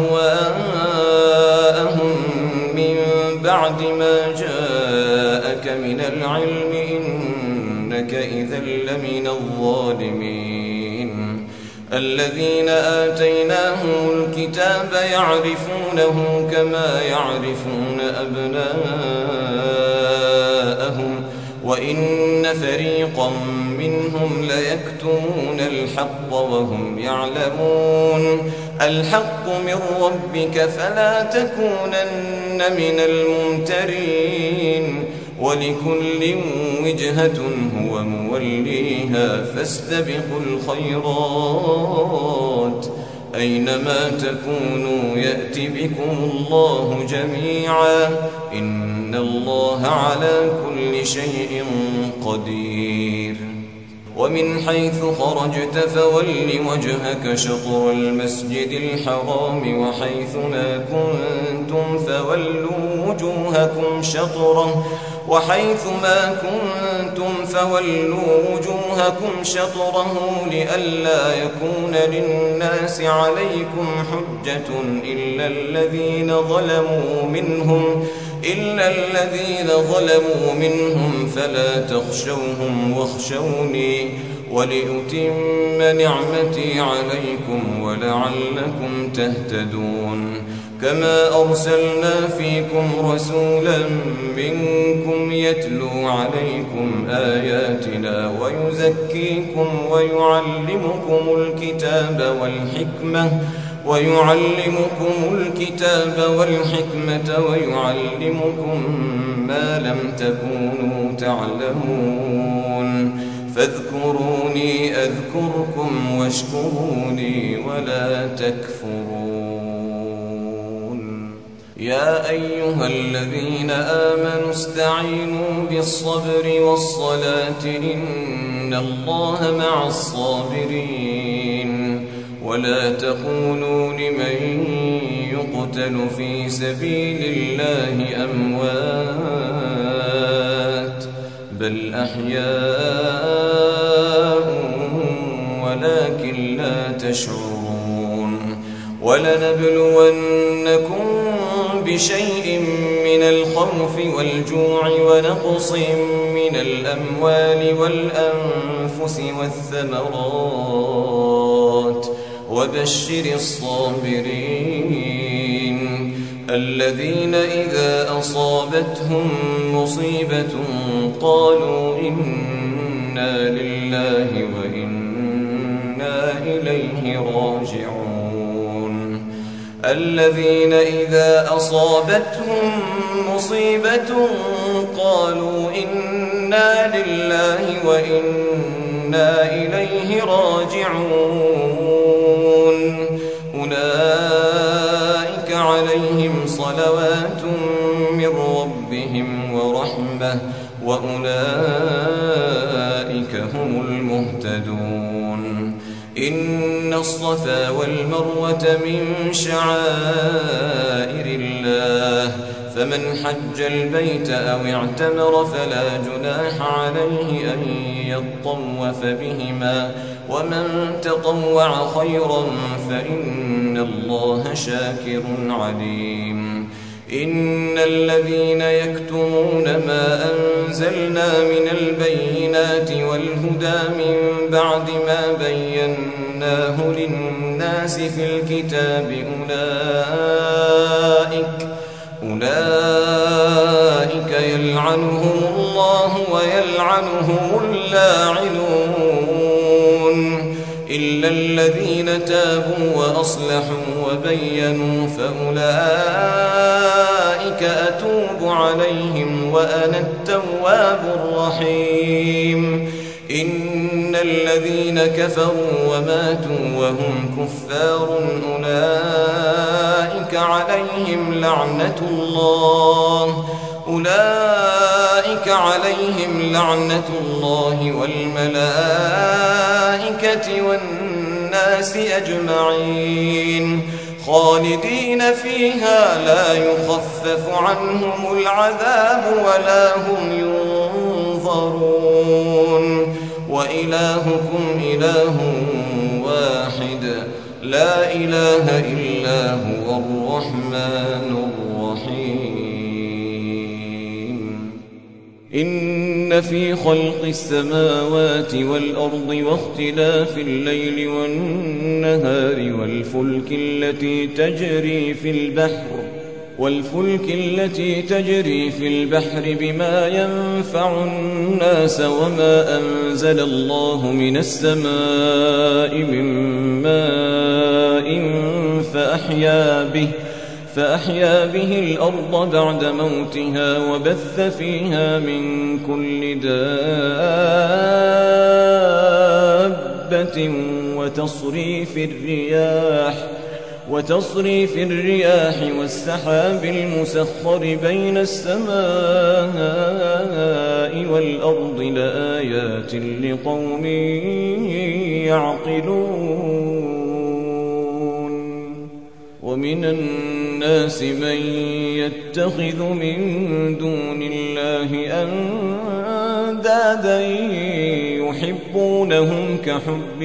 أهواءهم من بعد ما جاءك من العلم إنك إذا لمن الظالمين الذين آتيناهم الكتاب يعرفونه كما يعرفون أبناءهم وإن فريقا منهم ليكتمون الحق وهم يعلمون الحق من ربك فلا تكونن من الممترين ولكل وجهة هو موليها فاستبقوا الخيرات أينما تكونوا يأت بكم الله جميعا إن الله على كل شيء قدير ومن حيث خرجت فول وجهك شطر المسجد الحرام وحيث ما كنتم فولوا وجوهكم شطره وحيث ما كنتم فولوا وجوهكم شطره لئلا يكون للناس عليكم حجة إلا الذين ظلموا منهم إلا الذين ظلموا منهم فلا تخشوهم واخشوني ولأتم نعمتي عليكم ولعلكم تهتدون كما أرسلنا فيكم رسولا منكم يتلو عليكم آياتنا ويزكيكم ويعلمكم الكتاب والحكمة ويعلمكم الكتاب والحكمة ويعلمكم ما لم تكونوا تعلمون فاذكروني أذكركم واشكروني ولا تكفرون يا أيها الذين آمنوا استعينوا بالصبر والصلاة إن الله مع الصابرين ولا تقولوا لمن يقتل في سبيل الله أموات بل أحياء ولكن لا تشعرون ولنبلونكم بشيء من الخوف والجوع ونقص من الأموال والأنفس والثمرات وبشر الصابرين الذين إذا أصابتهم مصيبة قالوا إنا لله وإنا إليه راجعون الذين إذا أصابتهم مصيبة قالوا إنا لله وإنا إليه راجعون أولئك عليهم صلوات من ربهم ورحمة وأولئك هم المهتدون إن الصفا والمروة من شعائر الله فمن حج البيت أو اعتمر فلا جناح عليه أن يطوف بهما ومن تطوع خيرا فإن الله شاكر عليم إن الذين يكتمون ما أنزلنا من البينات والهدى من بعد ما بيناه للناس في الكتاب أولئك أولئك يلعنهم الله ويلعنهم اللاعنون إلا الذين تابوا وأصلحوا وبينوا فأولئك أتوب عليهم وأنا التواب الرحيم إن الذين كفروا وماتوا وهم كفار أولئك عليهم لعنة الله أولئك عليهم لعنة الله والملائكة والناس أجمعين خالدين فيها لا يخفف عنهم العذاب ولا هم ينظرون وإلهكم إله واحد لا إله إلا هو الرحمن الرحيم إن في خلق السماوات والأرض واختلاف الليل والنهار والفلك التي تجري في البحر والفلك التي تجري في البحر بما ينفع الناس وما أنزل الله من السماء من ماء فأحيا به فأحيا به الأرض بعد موتها وبث فيها من كل دابة وتصريف الرياح وتصريف الرياح والسحاب المسخر بين السماء والأرض لآيات لقوم يعقلون ومن الناس من يتخذ من دون الله أندادا يحبونهم كحب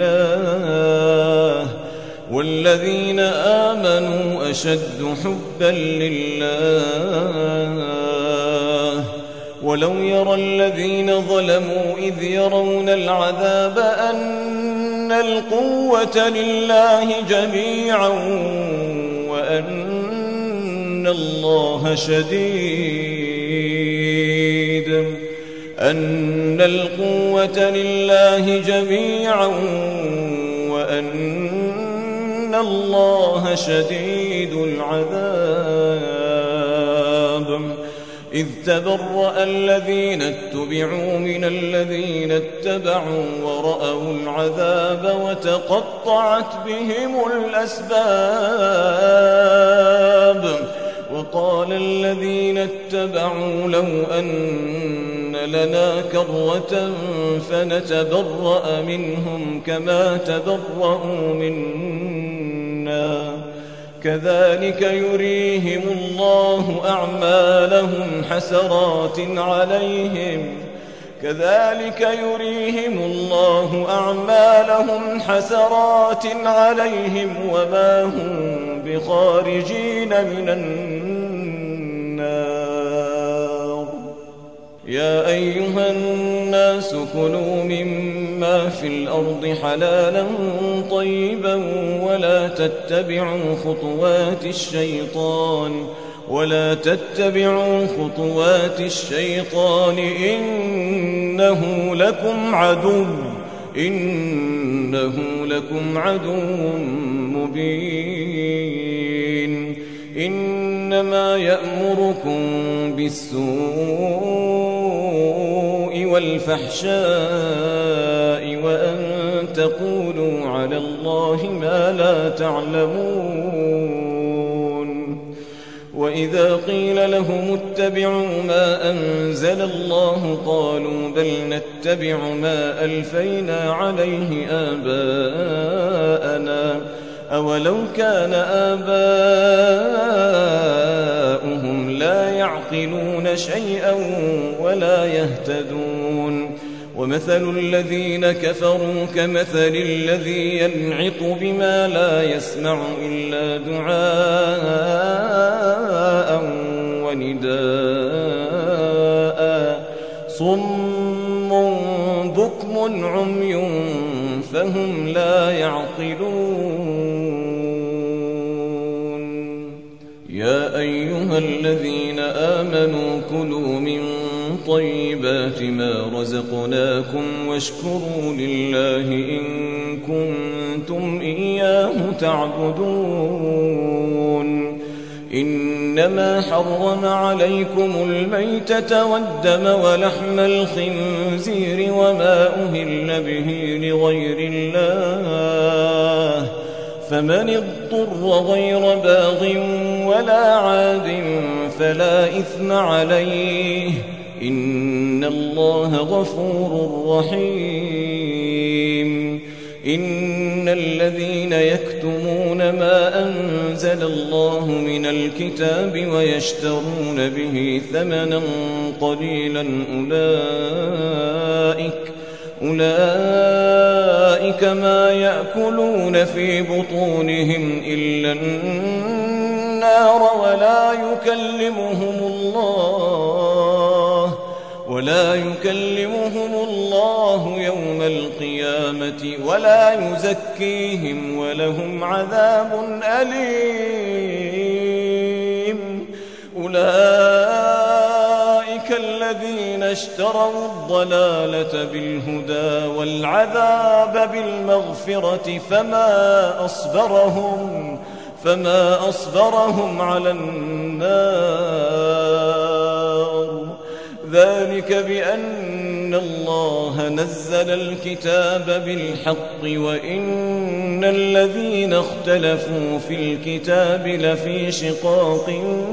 الله والذين آمنوا أشد حبا لله ولو يرى الذين ظلموا إذ يرون العذاب أن القوة لله جميعا وأن الله شديد أن القوة لله جميعا وأن الله شديد العذاب إذ تبرأ الذين اتبعوا من الذين اتبعوا ورأوا العذاب وتقطعت بهم الأسباب وقال الذين اتبعوا لو أن لنا كرة فنتبرأ منهم كما تبرأوا منا كذلك يريهم الله أعمالهم حسرات عليهم كذلك يريهم الله أعمالهم حسرات عليهم وما هم بخارجين من النار يا أيها الناس كلوا مما في الأرض حلالا طيبا ولا تتبعوا خطوات الشيطان ولا تتبعوا خطوات الشيطان إنه لكم عدو إنه لكم عدو مبين إنما يأمركم بالسوء والفحشاء وأن تقولوا على الله ما لا تعلمون وإذا قيل لهم اتبعوا ما أنزل الله قالوا بل نتبع ما ألفينا عليه آباءنا أولو كان آباؤهم لا يعقلون شيئا ولا يهتدون ومثل الذين كفروا كمثل الذي ينعق بما لا يسمع إلا دعاء ونداء صم بكم عمي فهم لا يعقلون يا أيها الذين آمنوا كلوا من طيبات ما رزقناكم واشكروا لله إن كنتم إياه تعبدون إنما حرم عليكم الميتة والدم ولحم الخنزير وما أهل به لغير الله فمن اضطر غير باغ ولا عاد فلا إثم عليه إن الله غفور رحيم إن الذين يكتمون ما أنزل الله من الكتاب ويشترون به ثمنا قليلا أولئك أولئك ما يأكلون في بطونهم إلا النار ولا يكلمهم الله ولا يكلمهم الله يوم القيامة ولا يزكيهم ولهم عذاب أليم أولئك الذين اشتروا الضلالة بالهدى والعذاب بالمغفرة فما أصبرهم فما أصبرهم على النار ذلك بأن الله نزل الكتاب بالحق وإن الذين اختلفوا في الكتاب لفي شقاق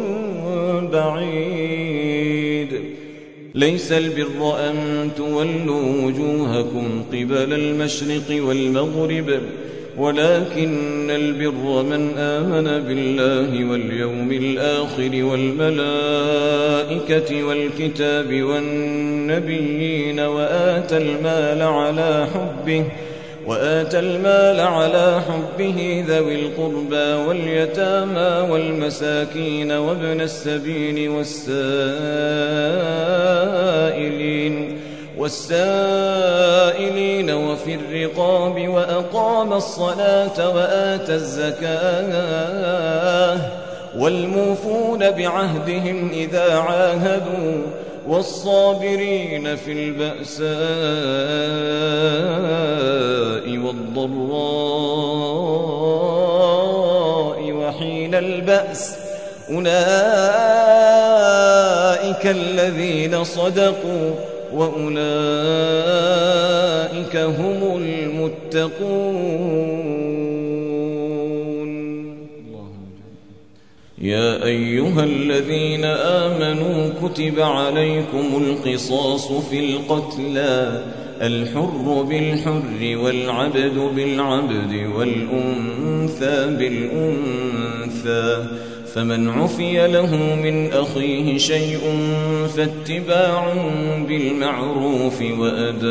بعيد ليس البر أن تولوا وجوهكم قبل المشرق والمغرب ولكن البر من آمن بالله واليوم الآخر والملائكة والكتاب والنبيين وآتى المال على حبه وآتى المال على حبه ذوي القربى واليتامى والمساكين وابن السبيل والسائلين والسائلين وفي الرقاب وأقام الصلاة وآتى الزكاة والموفون بعهدهم إذا عاهدوا والصابرين في البأساء والضراء وحين البأس أولئك الذين صدقوا وأولئك هم المتقون. يا أيها الذين آمنوا كتب عليكم القصاص في القتلى الحر بالحر والعبد بالعبد والأنثى بالأنثى فمن عفي له من أخيه شيء فاتباع بالمعروف وأداء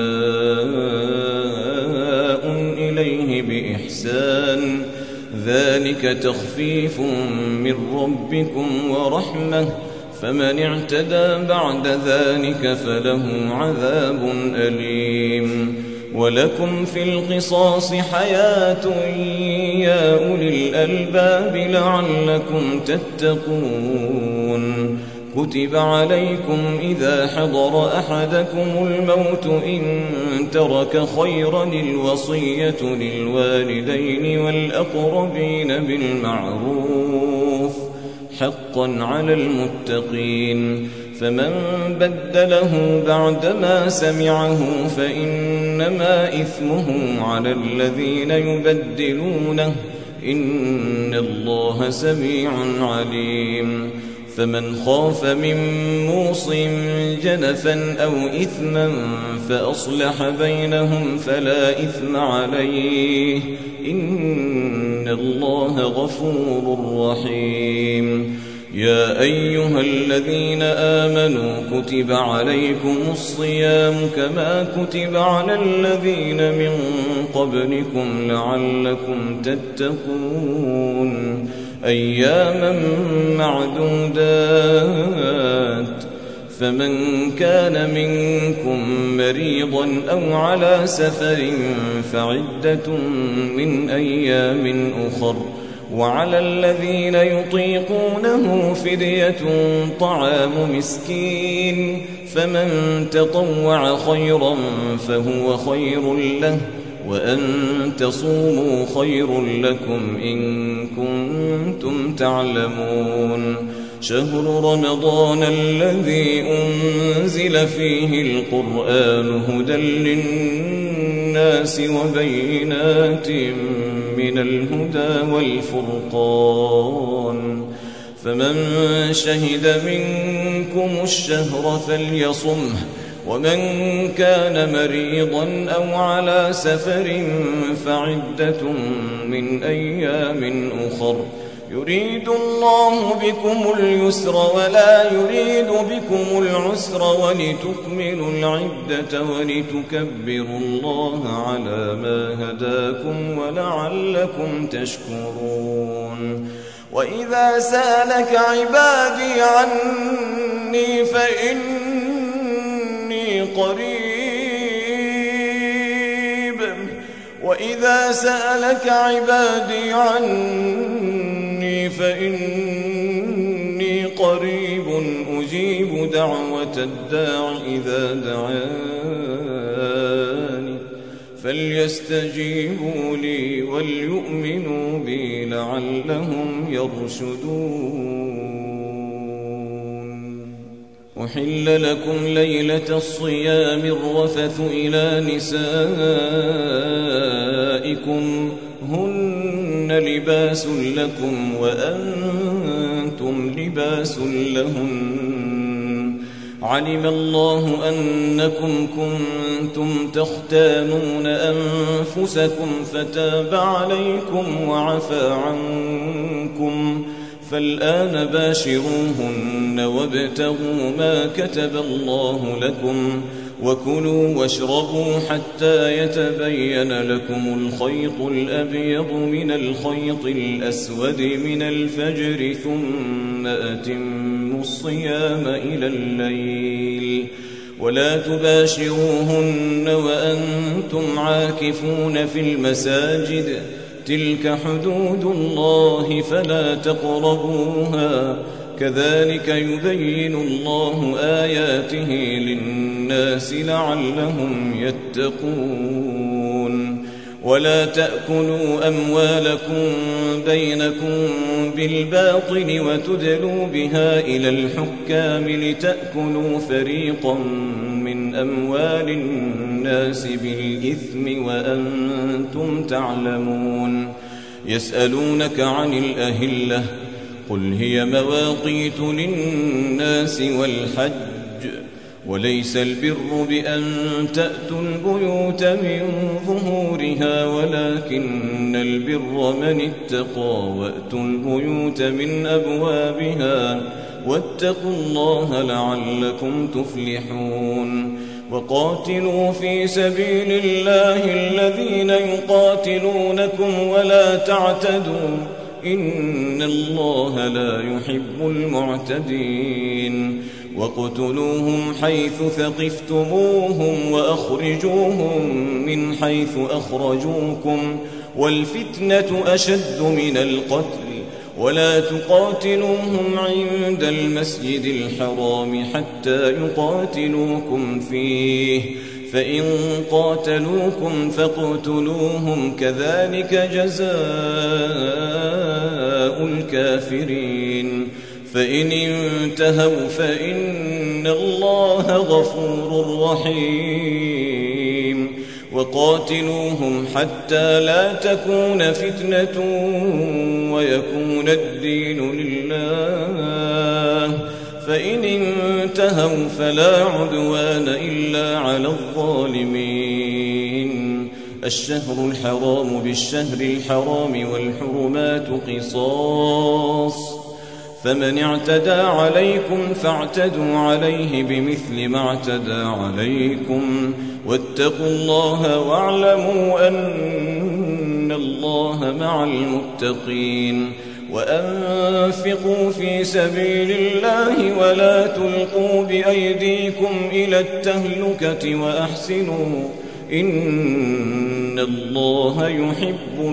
إليه بإحسان ذلك تخفيف من ربكم ورحمة فمن اعتدى بعد ذلك فله عذاب أليم ولكم في القصاص حياة يا أولي الألباب لعلكم تتقون كتب عليكم إذا حضر أحدكم الموت إن ترك خيرا الوصية للوالدين والأقربين بالمعروف حقا على المتقين فمن بدله بعدما سمعه فإنما إثمه على الذين يبدلونه إن الله سميع عليم فمن خاف من موص جنفا أو إثما فأصلح بينهم فلا إثم عليه إن الله غفور رحيم يا أيها الذين آمنوا كتب عليكم الصيام كما كتب على الذين من قبلكم لعلكم تتقون أياما معدودات فمن كان منكم مريضا أو على سفر فعدة من أيام أخر وعلى الذين يطيقونه فدية طعام مسكين فمن تطوع خيرا فهو خير له وأن تصوموا خير لكم إن كنتم تعلمون شهر رمضان الذي أنزل فيه القرآن هدى للناس وبينات من الهدى والفرقان فمن شهد منكم الشهر فليصمه ومن كان مريضا أو على سفر فعدة من أيام أخر يريد الله بكم اليسر ولا يريد بكم العسر ولتكملوا العدة ولتكبروا الله على ما هداكم ولعلكم تشكرون وإذا سألك عبادي عني فإني قريب وإذا سألك عبادي عني فإني قريب أجيب دعوة الداع إذا دعاني فليستجيبوا لي وليؤمنوا بي لعلهم يرشدون أحل لكم ليلة الصيام الرفث إلى نسائكم هن لباس لكم وأنتم لباس لهن علم الله أنكم كنتم تختانون أنفسكم فتاب عليكم وعفى عنكم فالآن باشروهن وابتغوا ما كتب الله لكم وكلوا واشربوا حتى يتبين لكم الخيط الأبيض من الخيط الأسود من الفجر ثم أتموا الصيام إلى الليل ولا تباشروهن وأنتم عاكفون في المساجد تلك حدود الله فلا تقربوها كذلك يبين الله آياته للناس لعلهم يتقون ولا تأكلوا أموالكم بينكم بالباطل وتدلوا بها إلى الحكام لتأكلوا فريقا من أموال الناس بالإثم وأنتم تعلمون يسألونك عن الأهلة قل هي مواقيت للناس والحج وليس البر بأن تأتوا البيوت من ظهورها ولكن البر من اتقى وأتوا البيوت من أبوابها واتقوا الله لعلكم تفلحون وقاتلوا في سبيل الله الذين يقاتلونكم ولا تعتدوا إن الله لا يحب المعتدين واقتلوهم حيث ثقفتموهم وأخرجوهم من حيث أخرجوكم والفتنة أشد من القتل ولا تقاتلوهم عند المسجد الحرام حتى يقاتلوكم فيه فإن قاتلوكم فاقتلوهم كذلك جزاء الكافرين فإن انتهوا فإن الله غفور رحيم وقاتلوهم حتى لا تكون فتنة ويكون الدين لله فإن انتهوا فلا عدوان إلا على الظالمين الشهر الحرام بالشهر الحرام والحرمات قصاص فمن اعتدى عليكم فاعتدوا عليه بمثل ما اعتدى عليكم واتقوا الله واعلموا أن الله مع المتقين وأنفقوا في سبيل الله ولا تلقوا بأيديكم إلى التهلكة وأحسنوا إن الله يحب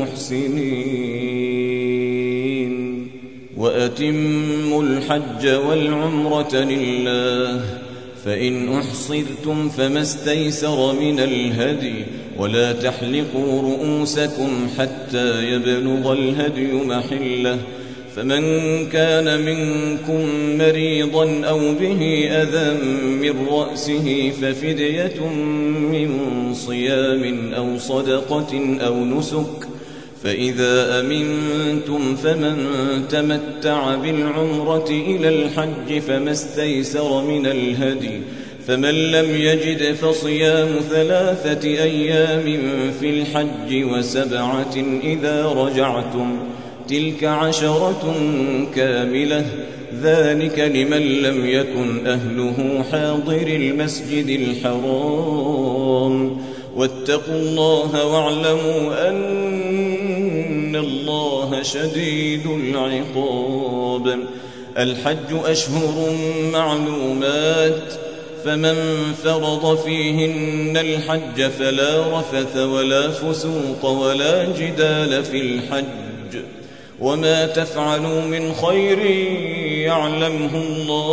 المحسنين وأتموا الحج والعمرة لله فإن أحصرتم فما استيسر من الهدي ولا تحلقوا رؤوسكم حتى يبلغ الهدي محله فمن كان منكم مريضا أو به أذى من رأسه ففدية من صيام أو صدقة أو نسك فإذا أمنتم فمن تمتع بالعمرة إلى الحج فما استيسر من الهدي فمن لم يجد فصيام ثلاثة أيام في الحج وسبعة إذا رجعتم تلك عشرة كاملة ذلك لمن لم يكن أهله حاضر المسجد الحرام واتقوا الله واعلموا أن الله شديد العقاب الحج أشهر معلومات فمن فرض فيهن الحج فلا رفث ولا فسوق ولا جدال في الحج وما تفعلوا من خير يعلمه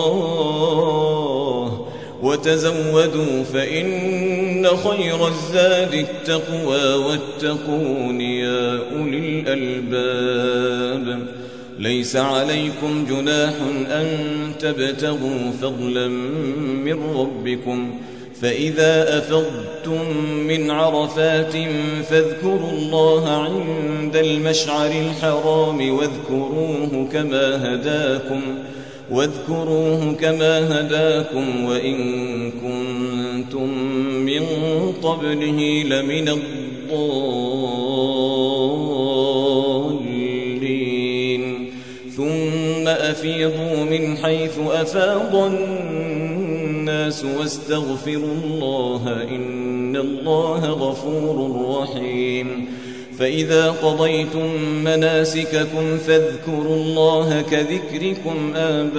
الله وتزودوا فإن خير الزاد التقوى واتقون يا أولي الألباب ليس عليكم جناح أن تبتغوا فضلا من ربكم فإذا أفضتم من عرفات فاذكروا الله عند المشعر الحرام واذكروه كما هداكم واذكروه كما هداكم وإن كنتم من قبله لمن الضالين ثم أفيضوا من حيث أفاض الناس واستغفروا الله إن الله غفور رحيم فإذا قضيتم مناسككم فاذكروا الله كذكركم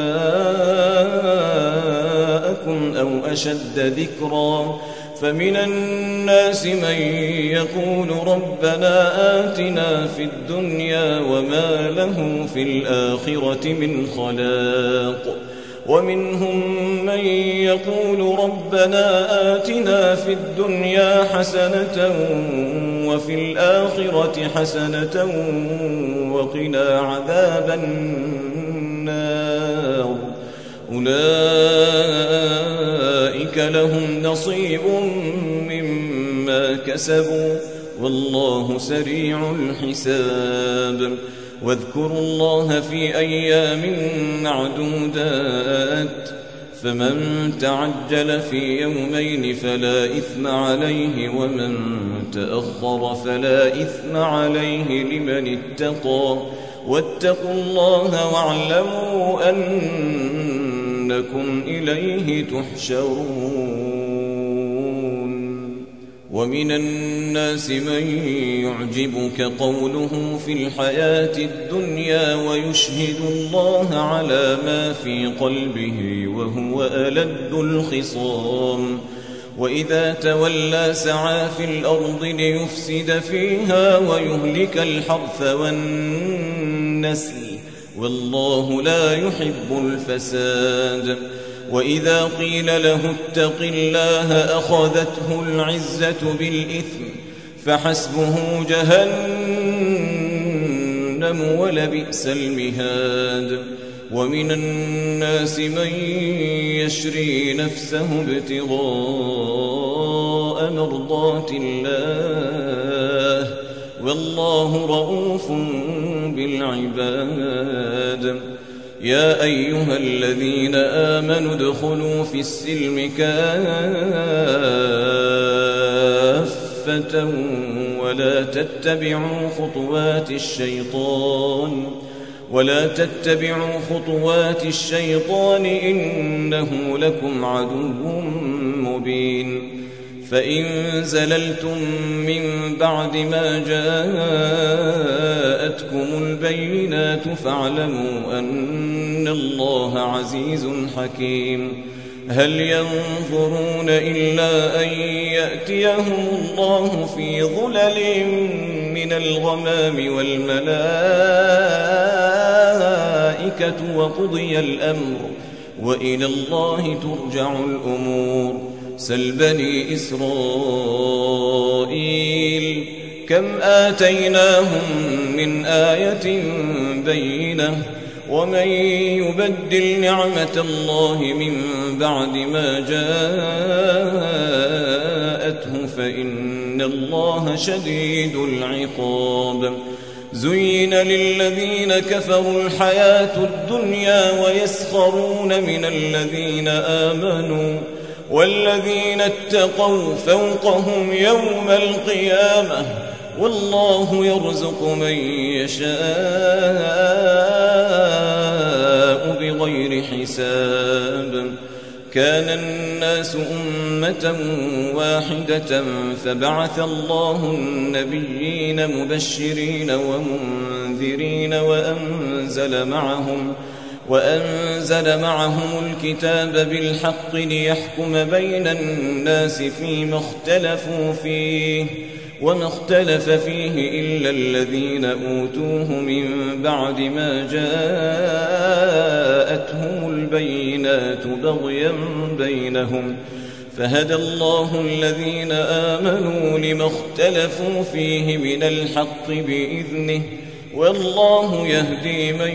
آباءكم أو أشد ذكرا فمن الناس من يقول ربنا آتنا في الدنيا وما له في الآخرة من خلاق ومنهم من يقول ربنا آتنا في الدنيا حسنة وفي الآخرة حسنة وقنا عذاب النار أولئك لهم نصيب مما كسبوا والله سريع الحساب واذكروا الله في أيام معدودات فمن تعجل في يومين فلا إثم عليه ومن تأخر فلا إثم عليه لمن اتقى واتقوا الله واعلموا أنكم إليه تحشرون ومن الناس من يعجبك قوله في الحياة الدنيا ويشهد الله على ما في قلبه وهو ألد الخصام وإذا تولى سعى في الأرض ليفسد فيها ويهلك الحرث والنسل والله لا يحب الفساد وإذا قيل له اتق الله أخذته العزة بالإثم فحسبه جهنم ولبئس المهاد ومن الناس من يشري نفسه ابتغاء مرضات الله والله رؤوف بالعباد يا أيها الذين آمنوا ادخلوا في السلم كافة ولا تتبعوا خطوات الشيطان ولا تتبعوا خطوات الشيطان إنه لكم عدو مبين فإن زللتم من بعد ما جاءتكم البينات فاعلموا أن الله عزيز حكيم هل ينظرون إلا أن يأتيهم الله في ظلل من الغمام والملائكة وقضي الأمر وإلى الله ترجع الأمور سل بني إسرائيل كم آتيناهم من آية بينة ومن يبدل نعمة الله من بعد ما جاءته فإن الله شديد العقاب زين للذين كفروا الحياة الدنيا ويسخرون من الذين آمنوا والذين اتقوا فوقهم يوم القيامة والله يرزق من يشاء بغير حساب كان الناس أمة واحدة فبعث الله النبيين مبشرين ومنذرين وأنزل معهم وأنزل معهم الكتاب بالحق ليحكم بين الناس فيما اختلفوا فيه وما اختلف فيه إلا الذين أوتوه من بعد ما جاءتهم البينات بغيا بينهم فهدى الله الذين آمنوا لما اختلفوا فيه من الحق بإذنه والله يهدي من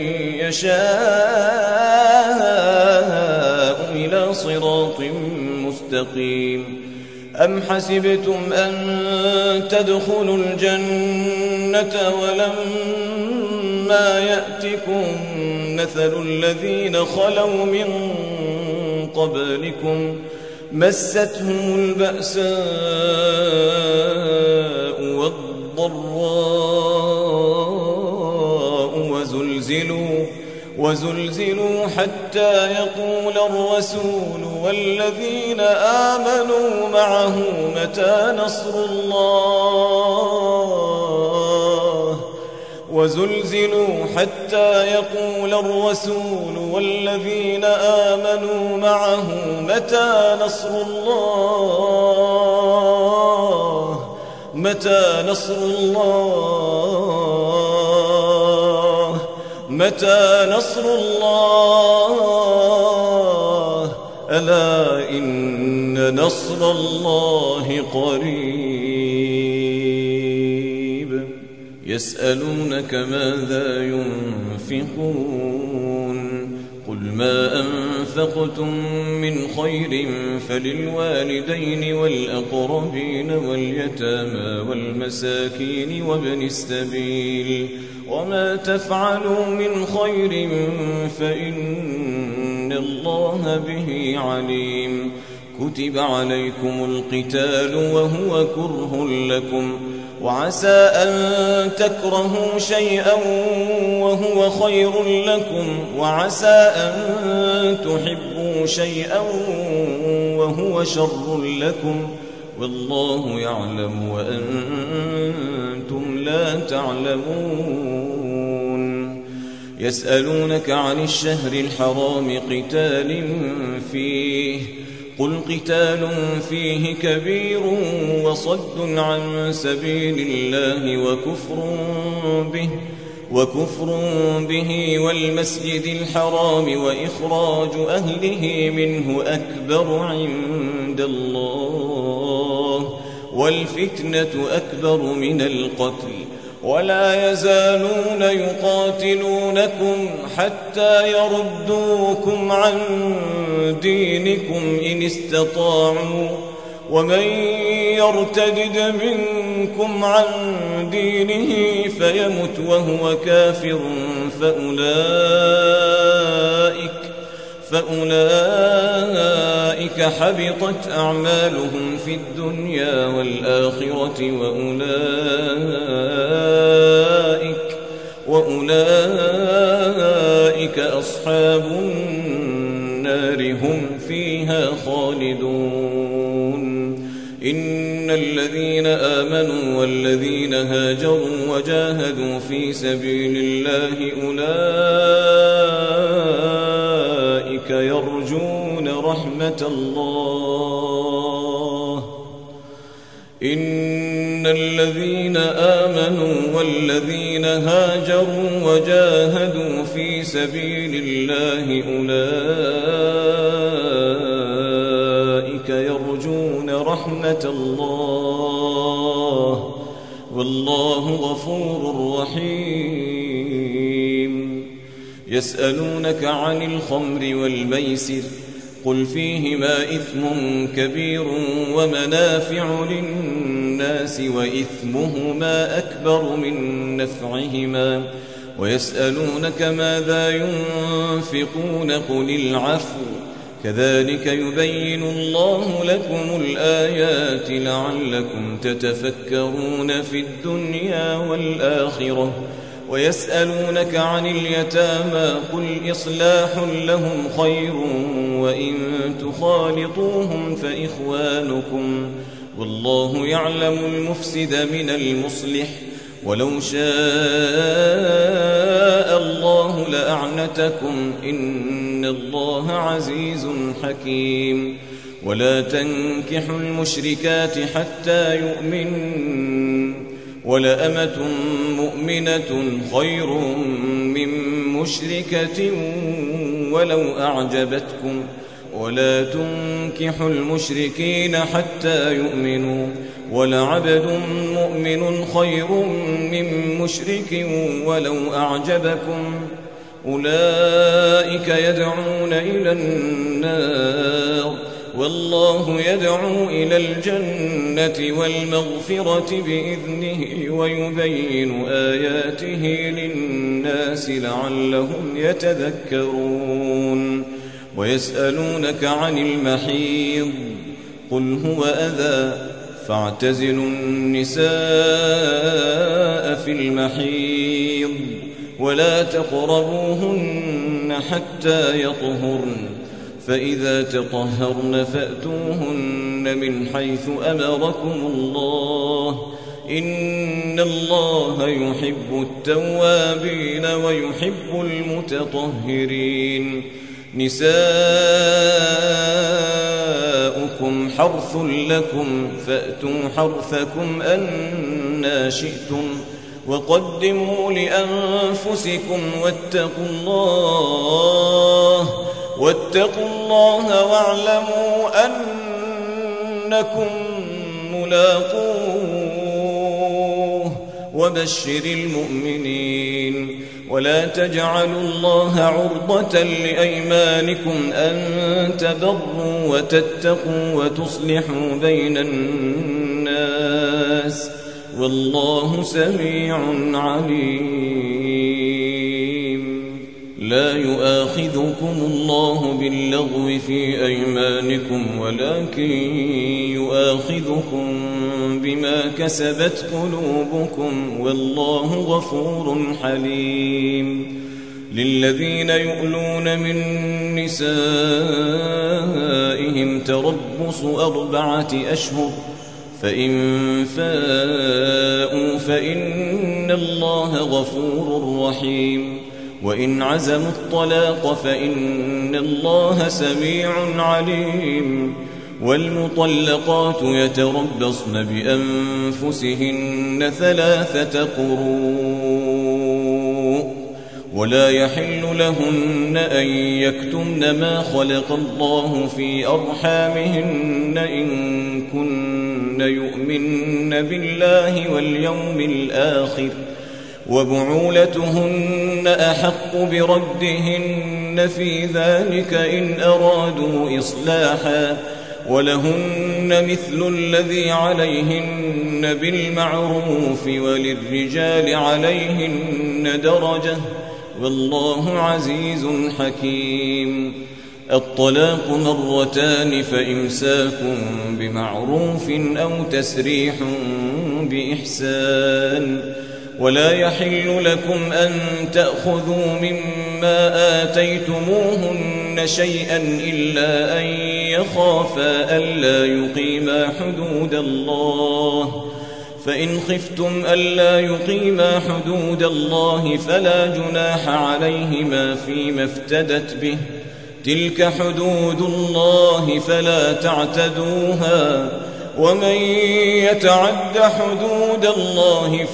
يشاء إلى صراط مستقيم أم حسبتم أن تدخلوا الجنة ولما يأتكم مثل الذين خلوا من قبلكم مستهم البأساء والضراء وزلزلوا وزلزلوا حتى يقول الرسول والذين آمنوا معه متى نصر الله وزلزلوا حتى يقول الرسول والذين آمنوا معه متى نصر الله متى نصر الله متى نصر الله ألا إن نصر الله قريب يسألونك ماذا ينفقون قل ما أنفقتم من خير فللوالدين والأقربين واليتامى والمساكين وابن السبيل وما تفعلوا من خير فإن الله به عليم كتب عليكم القتال وهو كره لكم وعسى أن تكرهوا شيئا وهو خير لكم وعسى أن تحبوا شيئا وهو شر لكم والله يعلم وأنتم لا تعلمون يسألونك عن الشهر الحرام قتال فيه قل قتال فيه كبير وصد عن سبيل الله وكفر به وكفر به والمسجد الحرام وإخراج أهله منه أكبر عند الله والفتنة أكبر من القتل ولا يزالون يقاتلونكم حتى يردوكم عن دينكم إن استطاعوا ومن يرتدد منكم عن دينه فيمت وهو كافر فأولئك فأولئك حبطت أعمالهم في الدنيا والآخرة وأولئك وأولئك إن الذين آمنوا والذين هاجروا وجاهدوا في سبيل الله أولئك يرجون رحمة الله إن الذين آمنوا والذين هاجروا وجاهدوا في سبيل الله أولئك يرجون رحمة الله والله غفور رحيم يسألونك عن الخمر والميسر قل فيهما إثم كبير ومنافع للناس وإثمهما أكبر من نفعهما ويسألونك ماذا ينفقون قل العفو كذلك يبين الله لكم الآيات لعلكم تتفكرون في الدنيا والآخرة ويسألونك عن اليتامى قل إصلاح لهم خير وإن تخالطوهم فإخوانكم والله يعلم المفسد من المصلح ولو شاء الله لأعنتكم إن الله عزيز حكيم ولا تنكحوا المشركات حتى يؤمنوا ولأمة مؤمنة خير من مشركة ولو أعجبتكم ولا تنكحوا المشركين حتى يؤمنوا ولعبد مؤمن خير من مشرك ولو أعجبكم أولئك يدعون إلى النار والله يدعو إلى الجنة والمغفرة بإذنه ويبين آياته للناس لعلهم يتذكرون ويسألونك عن المحيض قل هو أذى فاعتزلوا النساء في المحيض ولا تقربوهن حتى يطهرن فإذا تطهرن فأتوهن من حيث أمركم الله إن الله يحب التوابين ويحب المتطهرين نساؤكم حرث لكم فأتوا حرثكم أنى شئتم وقدموا لأنفسكم واتقوا الله واتقوا الله واعلموا أنكم ملاقوه وبشر المؤمنين ولا تجعلوا الله عرضة لأيمانكم أن تبروا وتتقوا وتصلحوا بين الناس والله سميع عليم لا يؤاخذكم الله باللغو في أيمانكم ولكن يؤاخذكم بما كسبت قلوبكم والله غفور حليم للذين يؤلون من نسائهم تربص أربعة أشهر فإن فاءوا فإن الله غفور رحيم وإن عزموا الطلاق فإن الله سميع عليم والمطلقات يتربصن بأنفسهن ثلاثة قروء ولا يحل لهن أن يكتمن ما خلق الله في أرحامهن إن كن يؤمن بالله واليوم الآخر وبعولتهن أحق بردهن في ذلك إن أرادوا إصلاحا ولهن مثل الذي عليهن بالمعروف وللرجال عليهن درجة والله عزيز حكيم الطلاق مرتان فإمساك بمعروف أو تسريح بإحسان ولا يحل لكم أن تأخذوا مما آتيتموهن شيئا إلا أن يخافا ألا يقيما حدود الله، فإن خفتم ألا يقيما حدود الله فلا جناح عليهما فيما افتدت به، تلك حدود الله فلا تعتدوها، ومن يتعد حدود الله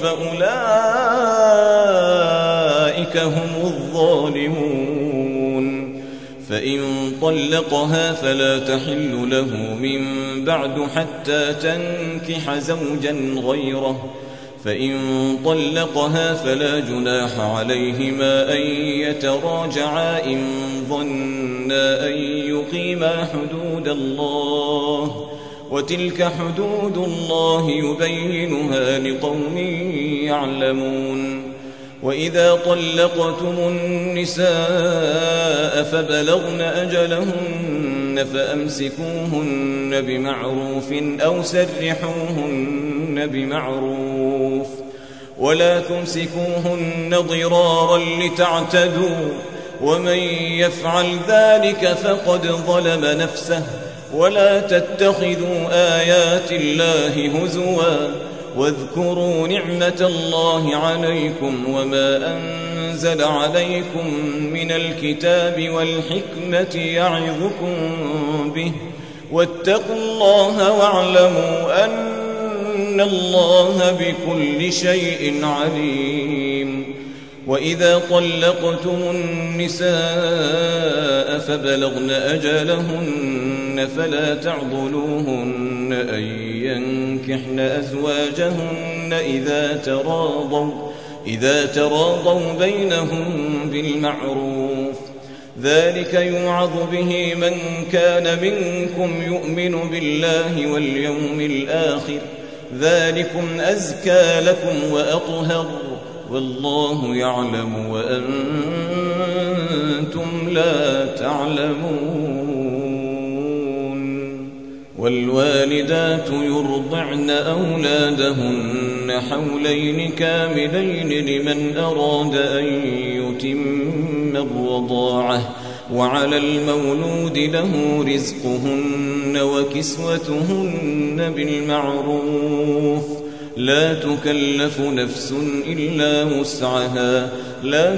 فأولئك هم الظالمون. فإن طلقها فلا تحل له من بعد حتى تنكح زوجا غيره، فإن طلقها فلا جناح عليهما أن يتراجعا إن ظنا أن يقيما حدود الله، وتلك حدود الله يبينها لقوم يعلمون. وإذا طلقتم النساء فبلغن أجلهن فأمسكوهن بمعروف أو سرحوهن بمعروف، ولا تمسكوهن ضرارا لتعتدوا، ومن يفعل ذلك فقد ظلم نفسه. ولا تتخذوا آيات الله هزوا، واذكروا نعمة الله عليكم وما أنزل عليكم من الكتاب والحكمة يعظكم به، واتقوا الله واعلموا أن الله بكل شيء عليم. وإذا طلقتم النساء فبلغن أجلهن فلا تعضلوهن أن ينكحن أزواجهن إذا تراضوا إذا تراضوا بينهم بالمعروف، ذلك يوعظ به من كان منكم يؤمن بالله واليوم الآخر، ذلكم أزكى لكم وأطهر، والله يعلم وأنتم لا تعلمون. والوالدات يرضعن أولادهن حولين كاملين لمن أراد أن يتم الرضاعة، وعلى المولود له رزقهن وكسوتهن بالمعروف، لا تكلف نفس إلا وسعها، لا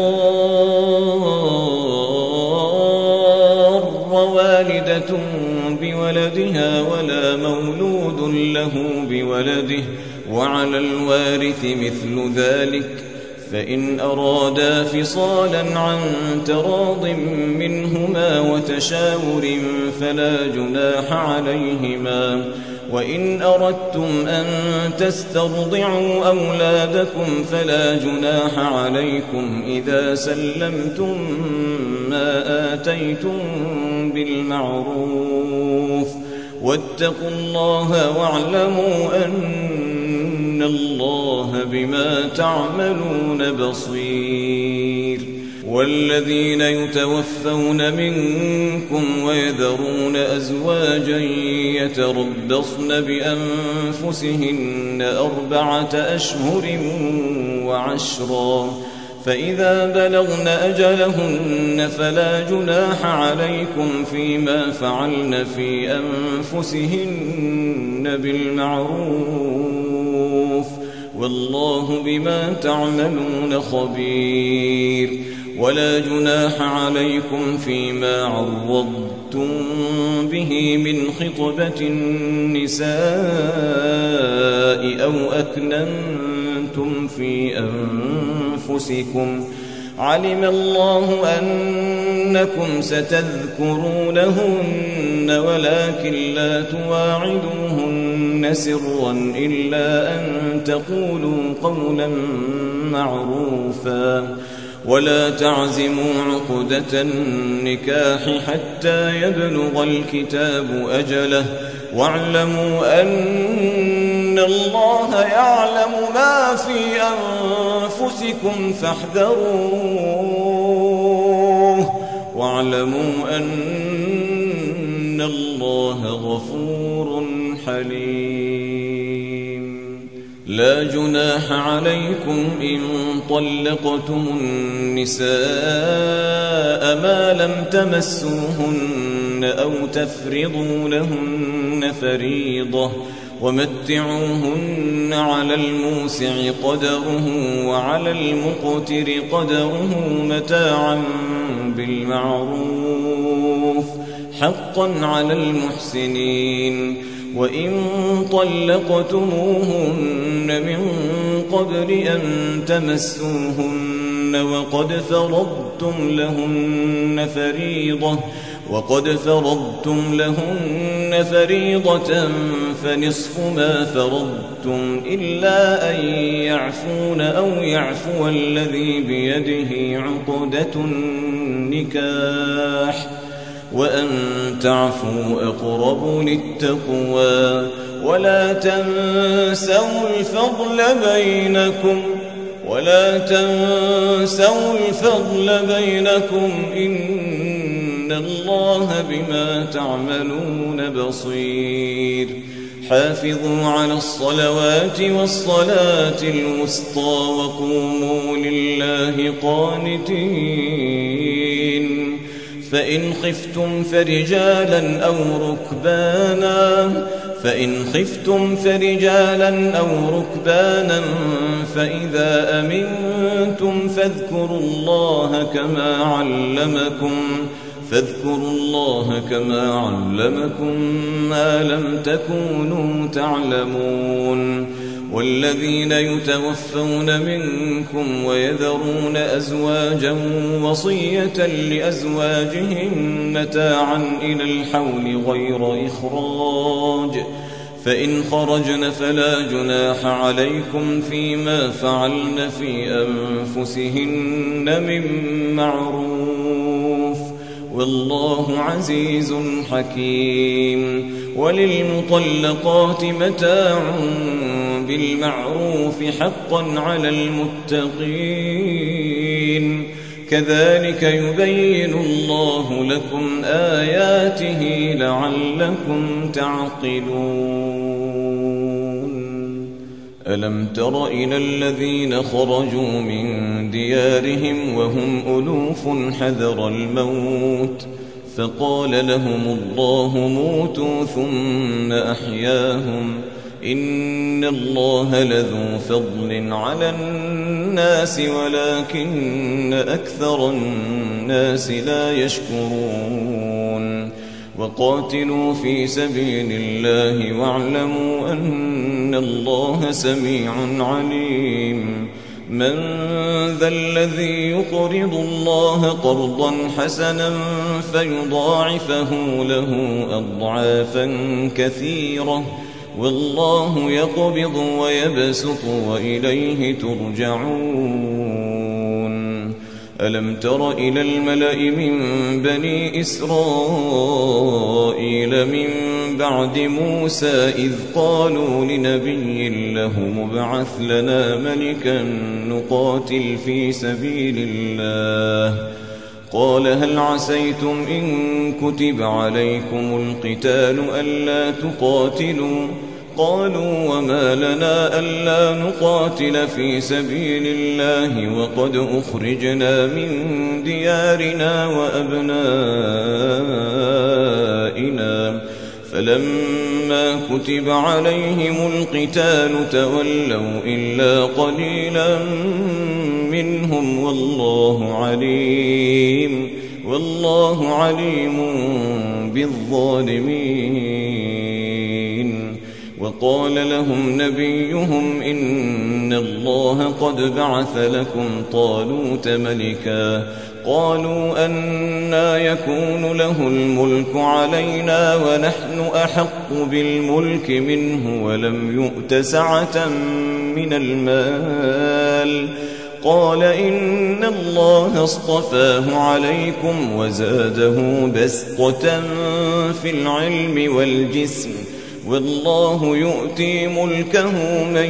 تضار والدة بولدها ولا مولود له بولده، وعلى الوارث مثل ذلك، فإن أرادا فصالا عن تراض منهما وتشاور فلا جناح عليهما. وإن أردتم أن تسترضعوا أولادكم فلا جناح عليكم إذا سلمتم ما آتيتم بالمعروف، واتقوا الله واعلموا أن الله بما تعملون بصير. والذين يتوفون منكم ويذرون أزواجا يتربصن بأنفسهن أربعة أشهر وعشرا، فإذا بلغن أجلهن فلا جناح عليكم فيما فعلن في أنفسهن بالمعروف، والله بما تعملون خبير. ولا جناح عليكم فيما عرضتم به من خطبة النساء أو أكننتم في أنفسكم، علم الله أنكم ستذكرونهن ولكن لا تواعدوهن سرا إلا أن تقولوا قولا معروفا، ولا تعزموا عقدة النكاح حتى يبلغ الكتاب أجله، واعلموا أن الله يعلم ما في أنفسكم فاحذروه، واعلموا أن الله غفور حليم. لا جناح عليكم إن طلقتم النساء ما لم تمسوهن أو تفرضوا لهن فريضة ومتعوهن على الموسع قدره وعلى المقتر قدره متاعا بالمعروف حقا على المحسنين. وإن طلقتموهن من قبل أن تمسوهن وقد فرضتم لهن فريضة وقد فرضتم لهن فريضة فنصف ما فرضتم إلا أن يعفون أو يعفو الذي بيده عقدة النكاح وأن تعفوا أقرب للتقوى ولا تنسوا الفضل بينكم ولا تنسوا الفضل بينكم إن الله بما تعملون بصير. حافظوا على الصلوات والصلاة الوسطى وقوموا لله قانتين. فإن خفتم فرجالا أو ركبانا فإن خفتم فرجالا أو ركبانا فإذا أمنتم فاذكروا الله كما علمكم فاذكروا الله كما علمكم ما لم تكونوا تعلمون. والذين يتوفون منكم ويذرون أزواجا وصية لأزواجهم متاعا إلى الحول غير إخراج فإن خرجن فلا جناح عليكم فيما فعلن في أنفسهن من معروف والله عزيز حكيم. وللمطلقات متاع بالمعروف حقا على المتقين كذلك يبين الله لكم آياته لعلكم تعقلون. ألم تر إلى الذين خرجوا من ديارهم وهم ألوف حذر الموت فقال لهم الله موتوا ثم أحياهم إن الله لذو فضل على الناس ولكن أكثر الناس لا يشكرون. وقاتلوا في سبيل الله واعلموا أن الله سميع عليم. من ذا الذي يقرض الله قرضا حسنا فيضاعفه له أضعافا كثيرة والله يقبض ويبسط وإليه ترجعون. ألم تر إلى الملأ من بني إسرائيل من بعد موسى إذ قالوا لنبي له ابعث لنا ملكا نقاتل في سبيل الله قال هل عسيتم إن كتب عليكم القتال ألا تقاتلوا قالوا وما لنا ألا نقاتل في سبيل الله وقد أخرجنا من ديارنا وأبنائنا فلما كتب عليهم القتال تولوا إلا قليلا منهم والله عليم والله عليم بالظالمين. وقال لهم نبيهم إن الله قد بعث لكم طالوت ملكا قالوا أنى يكون له الملك علينا ونحن أحق بالملك منه ولم يؤت سعة من المال قال إن الله اصطفاه عليكم وزاده بسطة في العلم والجسم والله يؤتي ملكه من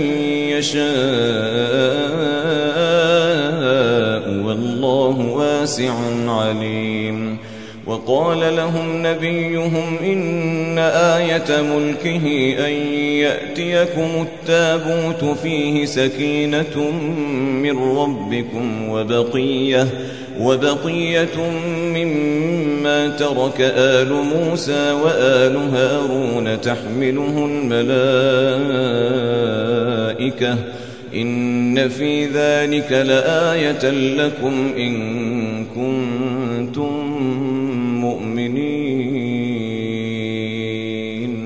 يشاء والله واسع عليم. وقال لهم نبيهم إن آية ملكه أن يأتيكم التابوت فيه سكينة من ربكم وبقية, وبقية مما ترك آل موسى وآل هارون تحمله الملائكة إن في ذلك لآية لكم إن كنتم مؤمنين.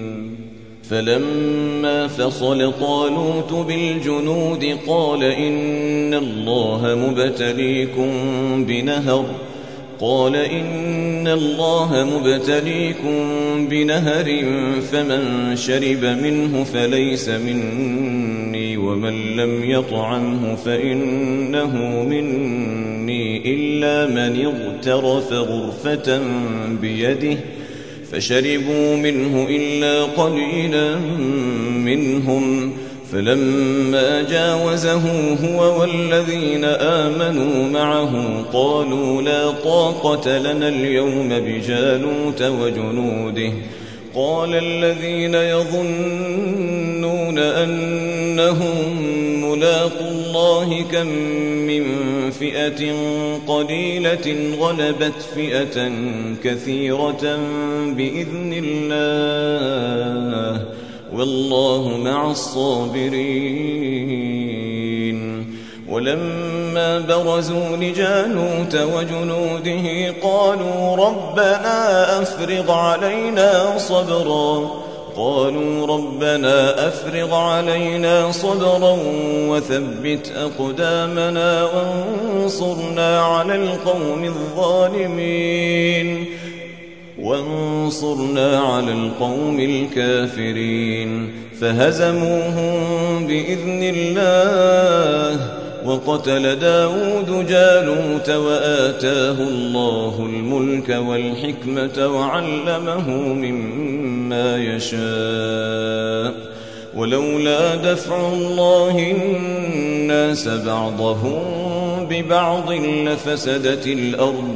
فلما فصل طالوت بالجنود قال إن الله مبتليكم بنهر قال إن الله مبتليكم بنهر فمن شرب منه فليس مني ومن لم يطعمه فإنه مني إلا من اغترف غرفة بيده فشربوا منه إلا قليلا منهم. فلما جاوزه هو والذين آمنوا معه قالوا لا طاقة لنا اليوم بجالوت وجنوده. قال الذين يظنون أنهم ملاقو الله كم من فئة قليلة غلبت فئة كثيرة بإذن الله والله مع الصابرين. ولما برزوا لجالوت وجنوده قالوا ربنا أفرغ علينا صبرا قالوا ربنا أفرغ علينا صبرا وثبت أقدامنا وانصرنا على القوم الظالمين وانصرنا على القوم الكافرين. فهزموهم بإذن الله وقتل داود جالوت وآتاه الله الملك والحكمة وعلمه مما يشاء. ولولا دفع الله الناس بعضهم ببعض لفسدت الأرض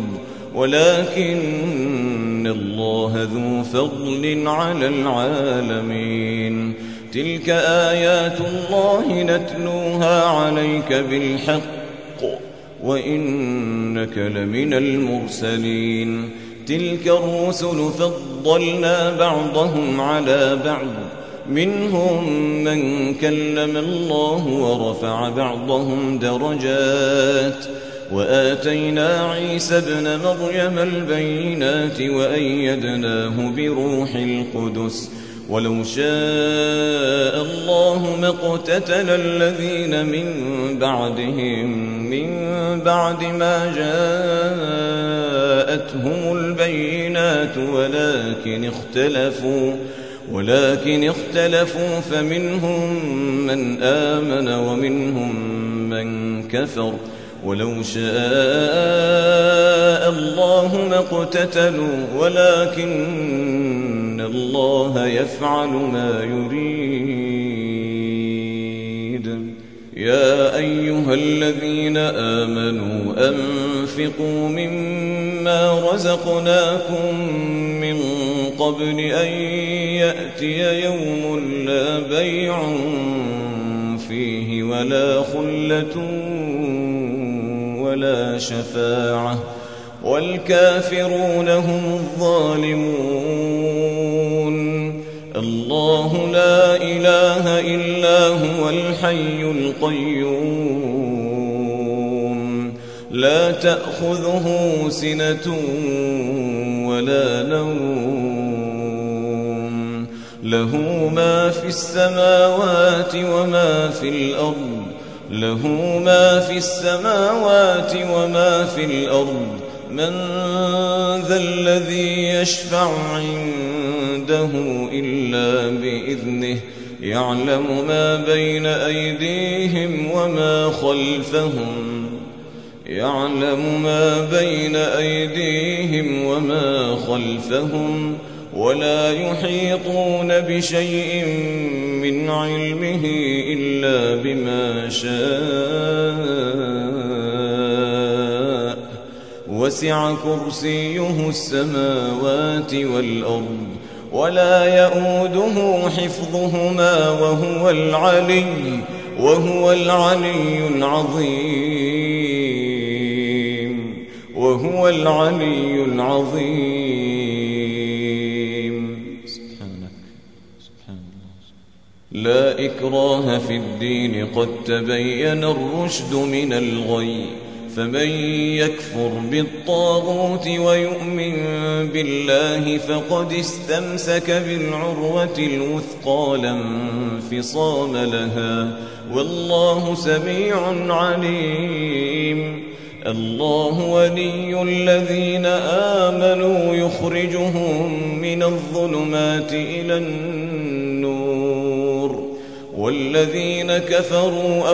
ولكن الله ذو فضل على العالمين. تلك آيات الله نتلوها عليك بالحق وإنك لمن المرسلين. تلك الرسل فضلنا بعضهم على بعض منهم من كلم الله ورفع بعضهم درجات وآتينا عيسى ابن مريم البينات وأيدناه بروح القدس. ولو شاء الله ما اقتتل الذين من بعدهم من بعد ما جاءتهم البينات ولكن اختلفوا ولكن اختلفوا فمنهم من آمن ومنهم من كفر. ولو شاء الله ما اقتتلوا ولكن الله يفعل ما يريد. يا أيها الذين آمنوا أنفقوا مما رزقناكم من قبل أن يأتي يوم لا بيع فيه ولا خلة ولا شفاعة والكافرون هم الظالمون. الله لا إله إلا هو الحي القيوم لا تأخذه سنة ولا نوم له ما في السماوات وما في الأرض له ما في السماوات وما في الأرض. من ذا الذي يشفع عنده إلا بإذنه يعلم ما بين أيديهم وما خلفهم يعلم ما بين أيديهم وما خلفهم ولا يحيطون بشيء من علمه إلا بما شاء وسع كرسيه السماوات والأرض ولا يؤوده حفظهما وهو العلي وهو العلي العظيم وهو العلي العظيم. سبحانك سبحان الله. لا إكراه في الدين قد تبين الرشد من الغي فمن يكفر بالطاغوت ويؤمن بالله فقد استمسك بالعروة الوثقى لا انفصام لها والله سميع عليم. الله ولي الذين آمنوا يخرجهم من الظلمات إلى النور والذين كفروا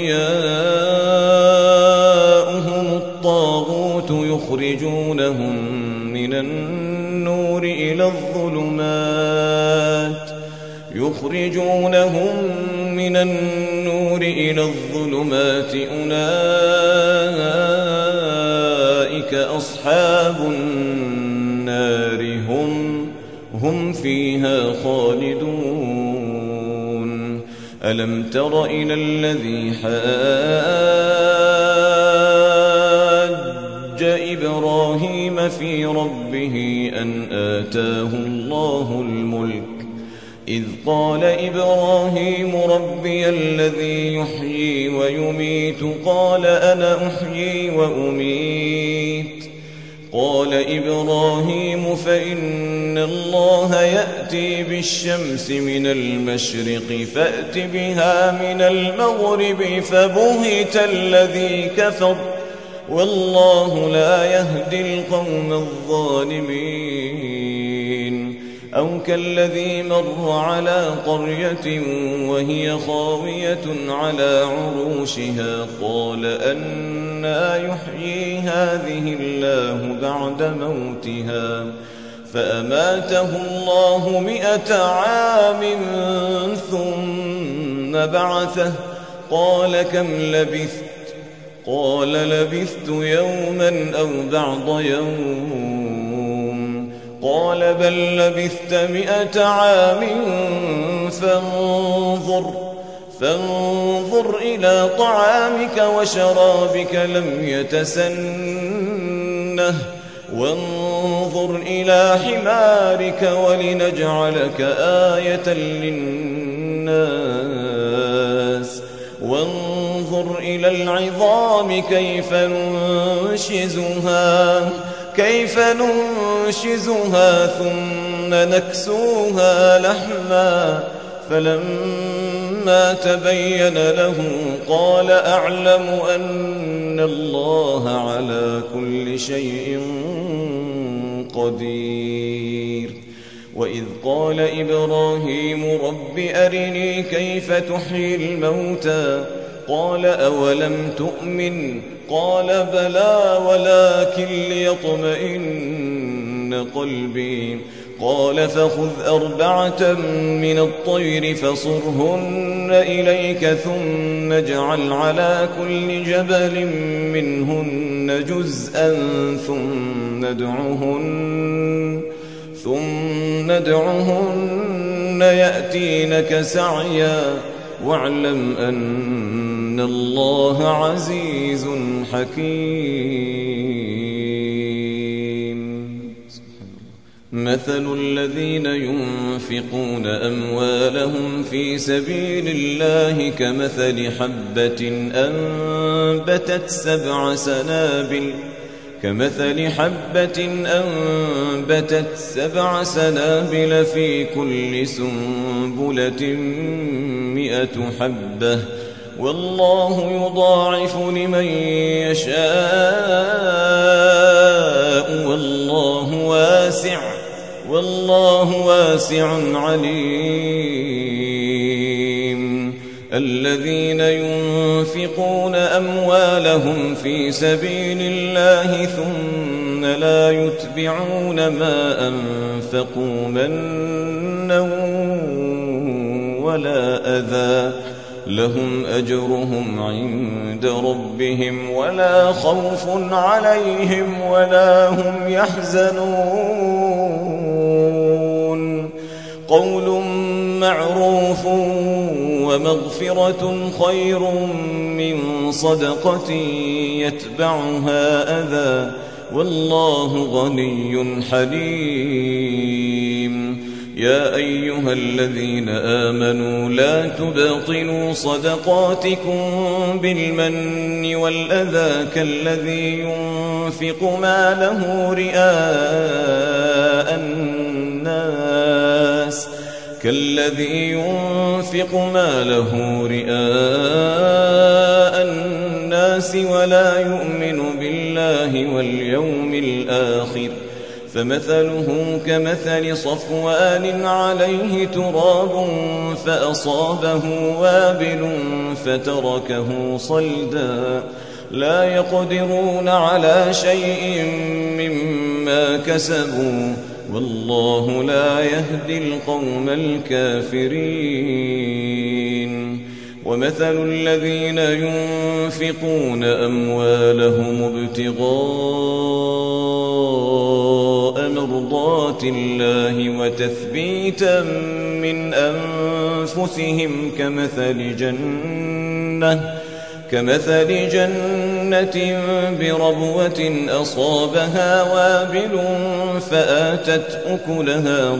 أولياؤهم الطاغوت يخرجونهم من النور إلى الظلمات يخرجونهم من النور إلى الظلمات أولئك أصحاب النار هم هم فيها خالدون. ألم تر إلى الذي حاج إبراهيم في ربه أن آتاه الله الملك إذ قال إبراهيم ربي الذي يحيي ويميت قال أنا أحيي وأميت قال إبراهيم فإن الله يأتي بالشمس من المشرق فأت بها من المغرب فبهت الذي كفر والله لا يهدي القوم الظالمين. أو كالذي مر على قرية وهي خاوية على عروشها قال أنى يحيي هذه الله بعد موتها فأماته الله مئة عام ثم بعثه قال كم لبثت قال لبثت يوما أو بعض يوم قال بل لبثت مئة عام فانظر فانظر إلى طعامك وشرابك لم يتسنه وانظر إلى حمارك ولنجعلك آية للناس وانظر إلى العظام كيف ننشزها كيف ننشزها ثم نكسوها لحما فلما تبين له قال أعلم أن الله على كل شيء قدير. وإذ قال إبراهيم رب أرني كيف تحيي الموتى قال أولم تؤمن قال بلى ولكن ليطمئن قلبي قال فخذ أربعة من الطير فصرهن إليك ثم اجعل على كل جبل منهن جزءا ثم ادعهن ثم ادعهن يأتينك سعيا واعلم أن الله عزيز حكيم. مثل الذين ينفقون أموالهم في سبيل الله كمثل حبة أنبتت سبع سنابل كمثل حبة أنبتت سبع سنابل في كل سنبلة مئة حبة والله يضاعف لمن يشاء والله واسع والله واسع عليم. الذين ينفقون أموالهم في سبيل الله ثم لا يتبعون ما أنفقوا منا ولا أذى لهم أجرهم عند ربهم ولا خوف عليهم ولا هم يحزنون قول معروف ومغفرة خير من صدقة يتبعها أذى والله غني حليم يا أيها الذين آمنوا لا تبطلوا صدقاتكم بالمن والأذى كالذي ينفق ماله رئاء الناس كالذي ينفق ماله رئاء الناس ولا يؤمن بالله واليوم الآخر فمثله كمثل صفوان عليه تراب فأصابه وابل فتركه صلدا لا يقدرون على شيء مما كسبوا والله لا يهدي القوم الكافرين ومثل الذين ينفقون أموالهم ابتغاء مرضات الله وتثبيتا من أنفسهم كمثل جنة كمثل جنة بربوة أصابها وابل فآتت أكلها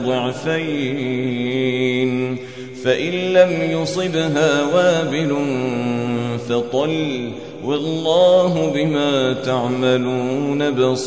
ضعفين فإن لم يصبها وابل فطل والله بما تعملون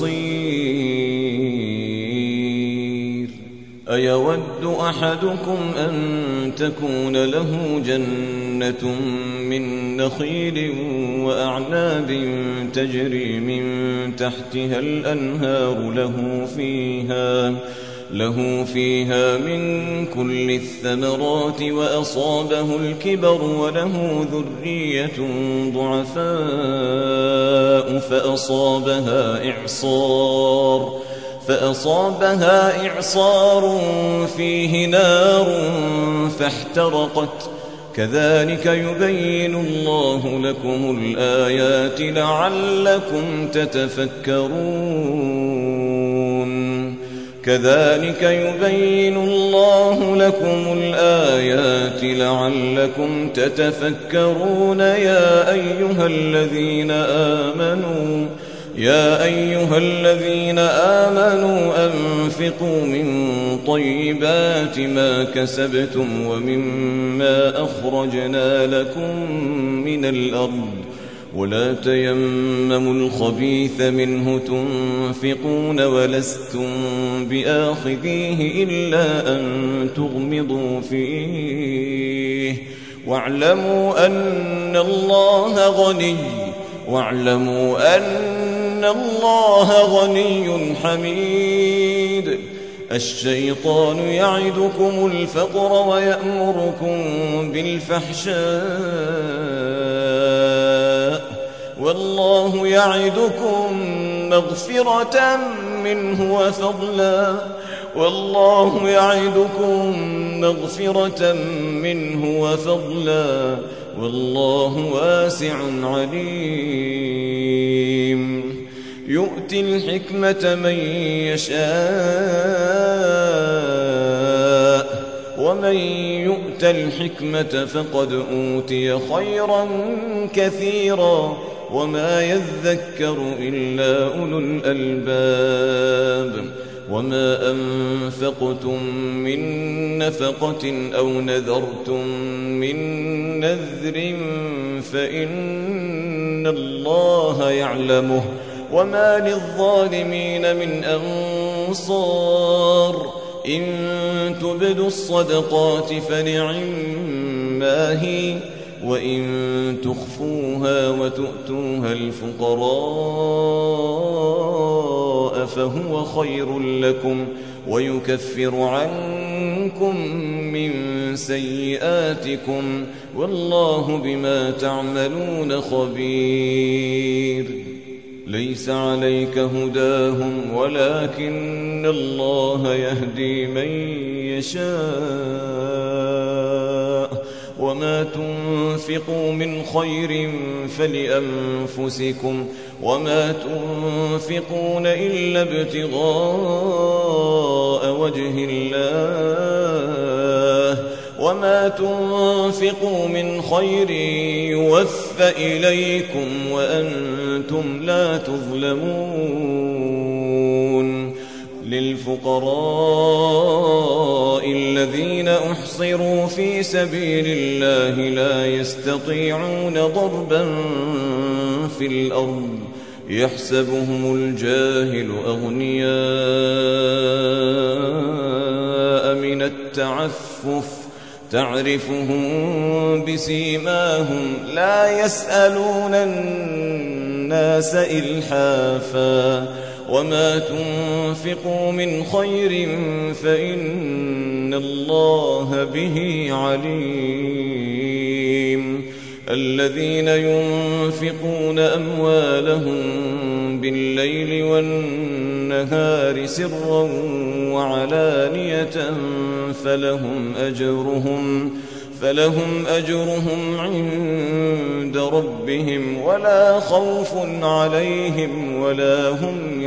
بصير أيود أحدكم أن تكون له جنة من نخيل وأعناب تجري من تحتها الأنهار له فيها له فيها من كل الثمرات وأصابه الكبر وله ذرية ضعفاء فأصابها إعصار فأصابها إعصار فيه نار فاحترقت كذلك يبين الله لكم الآيات لعلكم تتفكرون كذلك يبين الله لكم الآيات لعلكم تتفكرون يا أيها الذين آمنوا يا أيها الذين آمنوا أنفقوا من طيبات ما كسبتم ومما أخرجنا لكم من الأرض ولا تيمموا الخبيث منه تنفقون ولستم بآخذيه إلا أن تغمضوا فيه واعلموا أن الله غني واعلموا أن الله غني حميد الشيطان يعدكم الفقر ويأمركم بالفحشاء والله يعدكم مغفرة منه وفضلا والله يعدكم مغفرة منه وفضلا والله واسع عليم يؤتي الحكمة من يشاء ومن يؤت الحكمة فقد أوتي خيرا كثيرا وما يذكر إلا أولو الألباب وما أنفقتم من نفقة أو نذرتم من نذر فإن الله يعلمه وما للظالمين من أنصار إن تبدوا الصدقات فنعما هي وإن تخفوها وتؤتوها الفقراء فهو خير لكم ويكفر عنكم من سيئاتكم والله بما تعملون خبير ليس عليك هداهم ولكن الله يهدي من يشاء وما تنفقوا من خير فلأنفسكم وما تنفقون إلا ابتغاء وجه الله وما تنفقوا من خير يوفى إليكم وأنتم لا تظلمون للفقراء الذين أحصروا في سبيل الله لا يستطيعون ضربا في الأرض يحسبهم الجاهل أغنياء من التعفف تعرفهم بسيماهم لا يسألون الناس إلحافا وما تنفقوا من خير فإن الله به عليم الذين ينفقون أموالهم بالليل والنهار سرا وعلانية فلهم أجرهم فلهم أجرهم عند ربهم ولا خوف عليهم ولا هم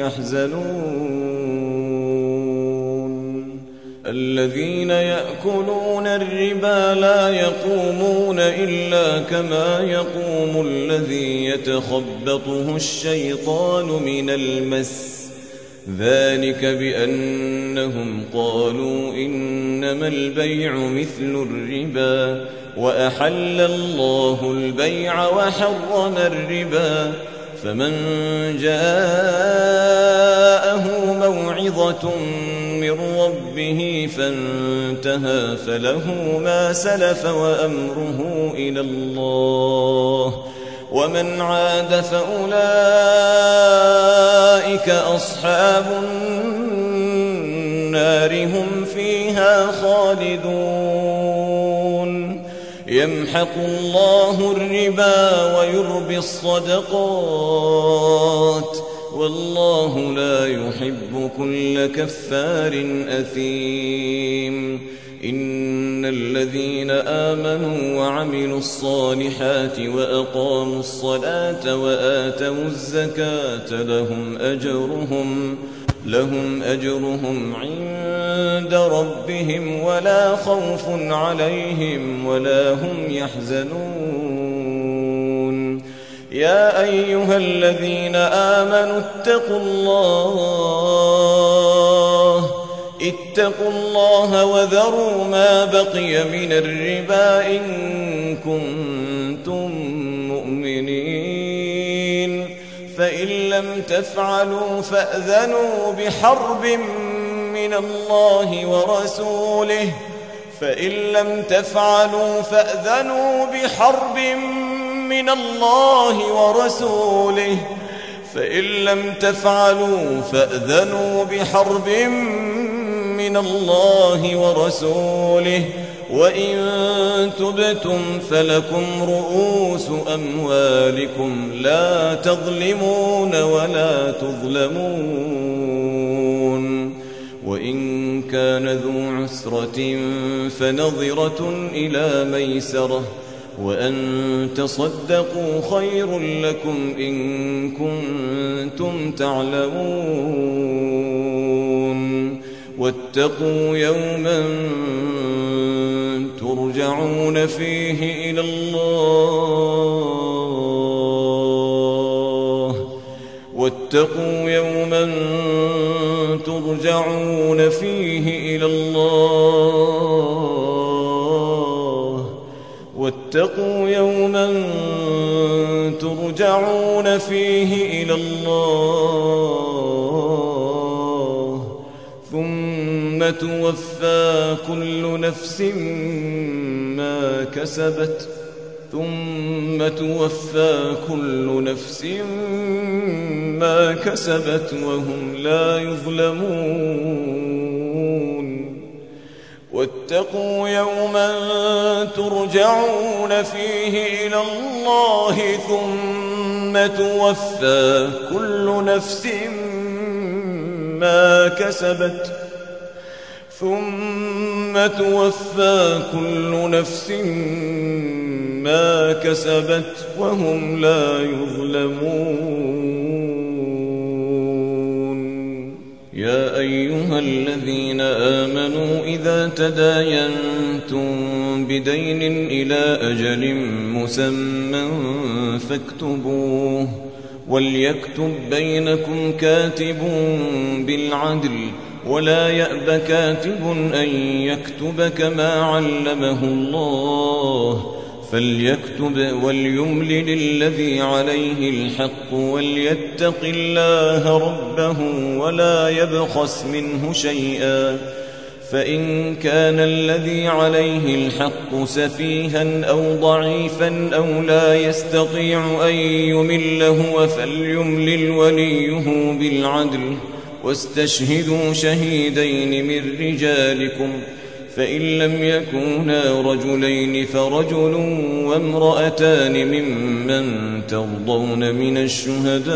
يحزنون الذين يأكلون الربا لا يقومون إلا كما يقوم الذي يتخبطه الشيطان من المس ذلك بأنهم قالوا إنما البيع مثل الربا وأحل الله البيع وحرم الربا فمن جاءه موعظة من ربه فانتهى فله ما سلف وأمره إلى الله ومن عاد فأولئك أصحاب النار هم فيها خالدون يمحق الله الربا ويربي الصدقات والله لا يحب كل كفار أثيم إن الذين آمنوا وعملوا الصالحات وأقاموا الصلاة وآتوا الزكاة لهم أجرهم لهم أجرهم عند ربهم ولا خوف عليهم ولا هم يحزنون يا أيها الذين آمنوا اتقوا الله اتقوا الله وذروا ما بقي من الربا إن كنتم مؤمنين فإن لم تفعلوا فأذنوا بحرب من الله ورسوله فإن لم تفعلوا فأذنوا بحرب من الله ورسوله فإن لم تفعلوا فأذنوا بحرب من الله ورسوله وإن تبتم فلكم رؤوس أموالكم لا تظلمون ولا تظلمون وإن كان ذو عسرة فنظرة إلى ميسرة وأن تصدقوا خير لكم إن كنتم تعلمون واتقوا يوما ترجعون فيه إلى الله واتقوا يوما ترجعون فيه إلى الله واتقوا يوما ترجعون فيه إلى الله ثم توفى كل نفس ما كسبت ثم توفى كل نفس ما كسبت وهم لا يظلمون واتقوا يوما ترجعون فيه إلى الله ثم توفى كل نفس ما كسبت ثم توفى كل نفس ما كسبت وهم لا يظلمون. يا أيها الذين آمنوا إذا تداينتم بدين إلى أجل مسمى فاكتبوه، وليكتب بينكم كاتب بالعدل، ولا يأب كاتب أن يكتب كما علمه الله، فليكتب وليملل الذي عليه الحق وليتق الله ربه ولا يبخس منه شيئا، فإن كان الذي عليه الحق سفيها أو ضعيفا أو لا يستطيع أن يمل هو فليملل وليه بالعدل، واستشهدوا شهيدين من رجالكم، فإن لم يكونا رجلين فرجل وامرأتان ممن ترضون من الشهداء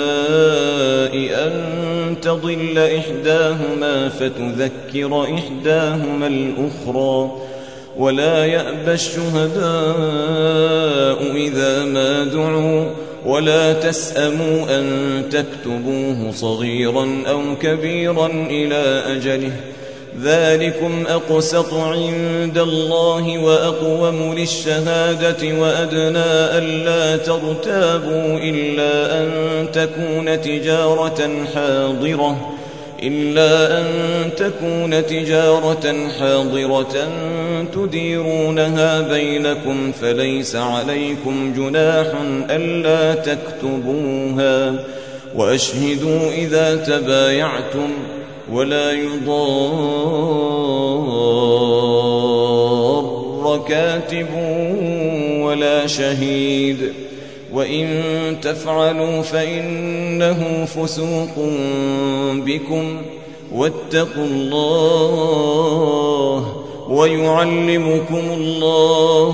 أن تضل إحداهما فتذكر إحداهما الأخرى، ولا يأبى الشهداء إذا ما دعوا، ولا تسأموا أن تكتبوه صغيرا أو كبيرا إلى أجله، ذلكم أقسط عند الله وأقوم للشهادة وأدنى ألا ترتابوا إلا أن تكون تجارة حاضرة إلا أن تكون تجارة حاضرة تديرونها بينكم، فليس عليكم جناح ألا تكتبوها، وأشهدوا إذا تبايعتم، ولا يضار كاتب ولا شهيد، وإن تفعلوا فإنه فسوق بكم، واتقوا الله ويعلمكم الله،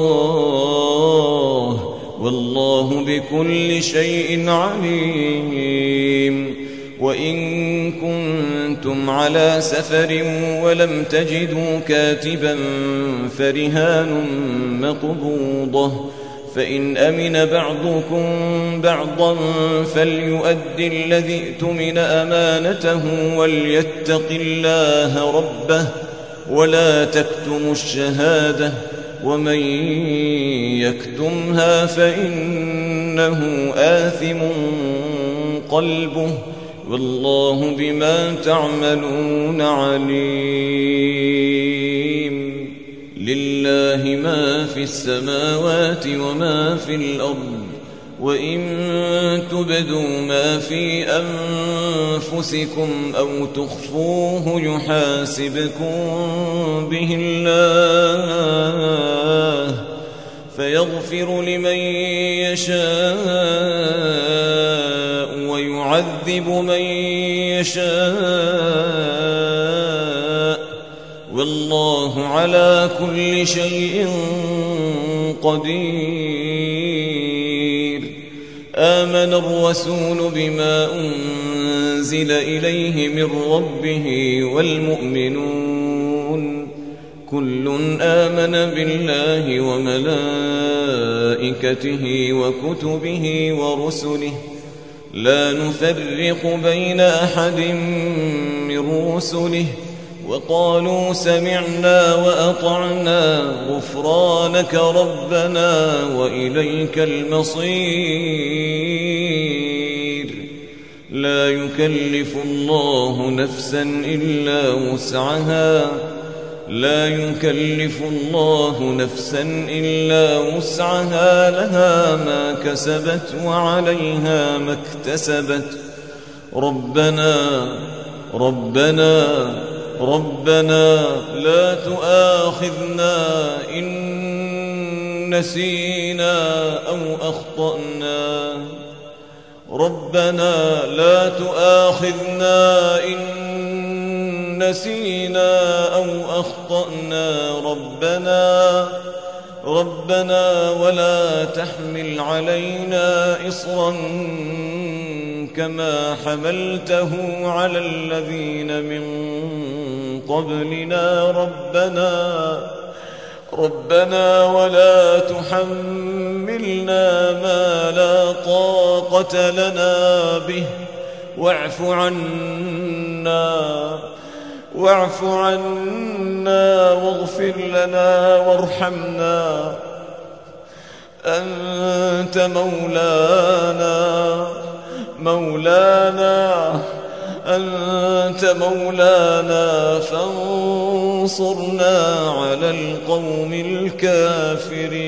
والله بكل شيء عليم. وإن كنتم على سفر ولم تجدوا كاتبا فرهان مقبوضة، فإن أمن بعضكم بعضا فليؤدي الذي اؤتمن أمانته وليتق الله ربه، ولا تكتموا الشهادة، ومن يكتمها فإنه آثم قلبه، والله بما تعملون عليم. لله ما في السماوات وما في الأرض، وإن تبدوا ما في أنفسكم أو تخفوه يحاسبكم به الله، فيغفر لمن يشاء ويعذب من يشاء، والله على كل شيء قدير. آمن الرسول بما أنزل إليه من ربه والمؤمنون كل آمن بالله وملائكته وكتبه ورسله، لا نفرق بين أحد من رسله، وقالوا سمعنا وأطعنا غفرانك ربنا وإليك المصير. لا يكلف الله نفسا إلا وسعها لا يكلف الله نفسا إلا وسعها لها ما كسبت وعليها ما اكتسبت. ربنا ربنا ربنا لا تؤاخذنا إن نسينا أو أخطأنا ربنا لا تؤاخذنا إن نسينا أو أخطأنا ربنا ربنا ولا تحمل علينا إصرا كما حملته على الذين من قبلنا ربنا ربنا ولا تحملنا ما لا طاقة لنا به واعف عنا واعف عنا واغفر لنا وارحمنا أنت مولانا مولانا أنت مولانا فانصرنا على القوم الكافرين.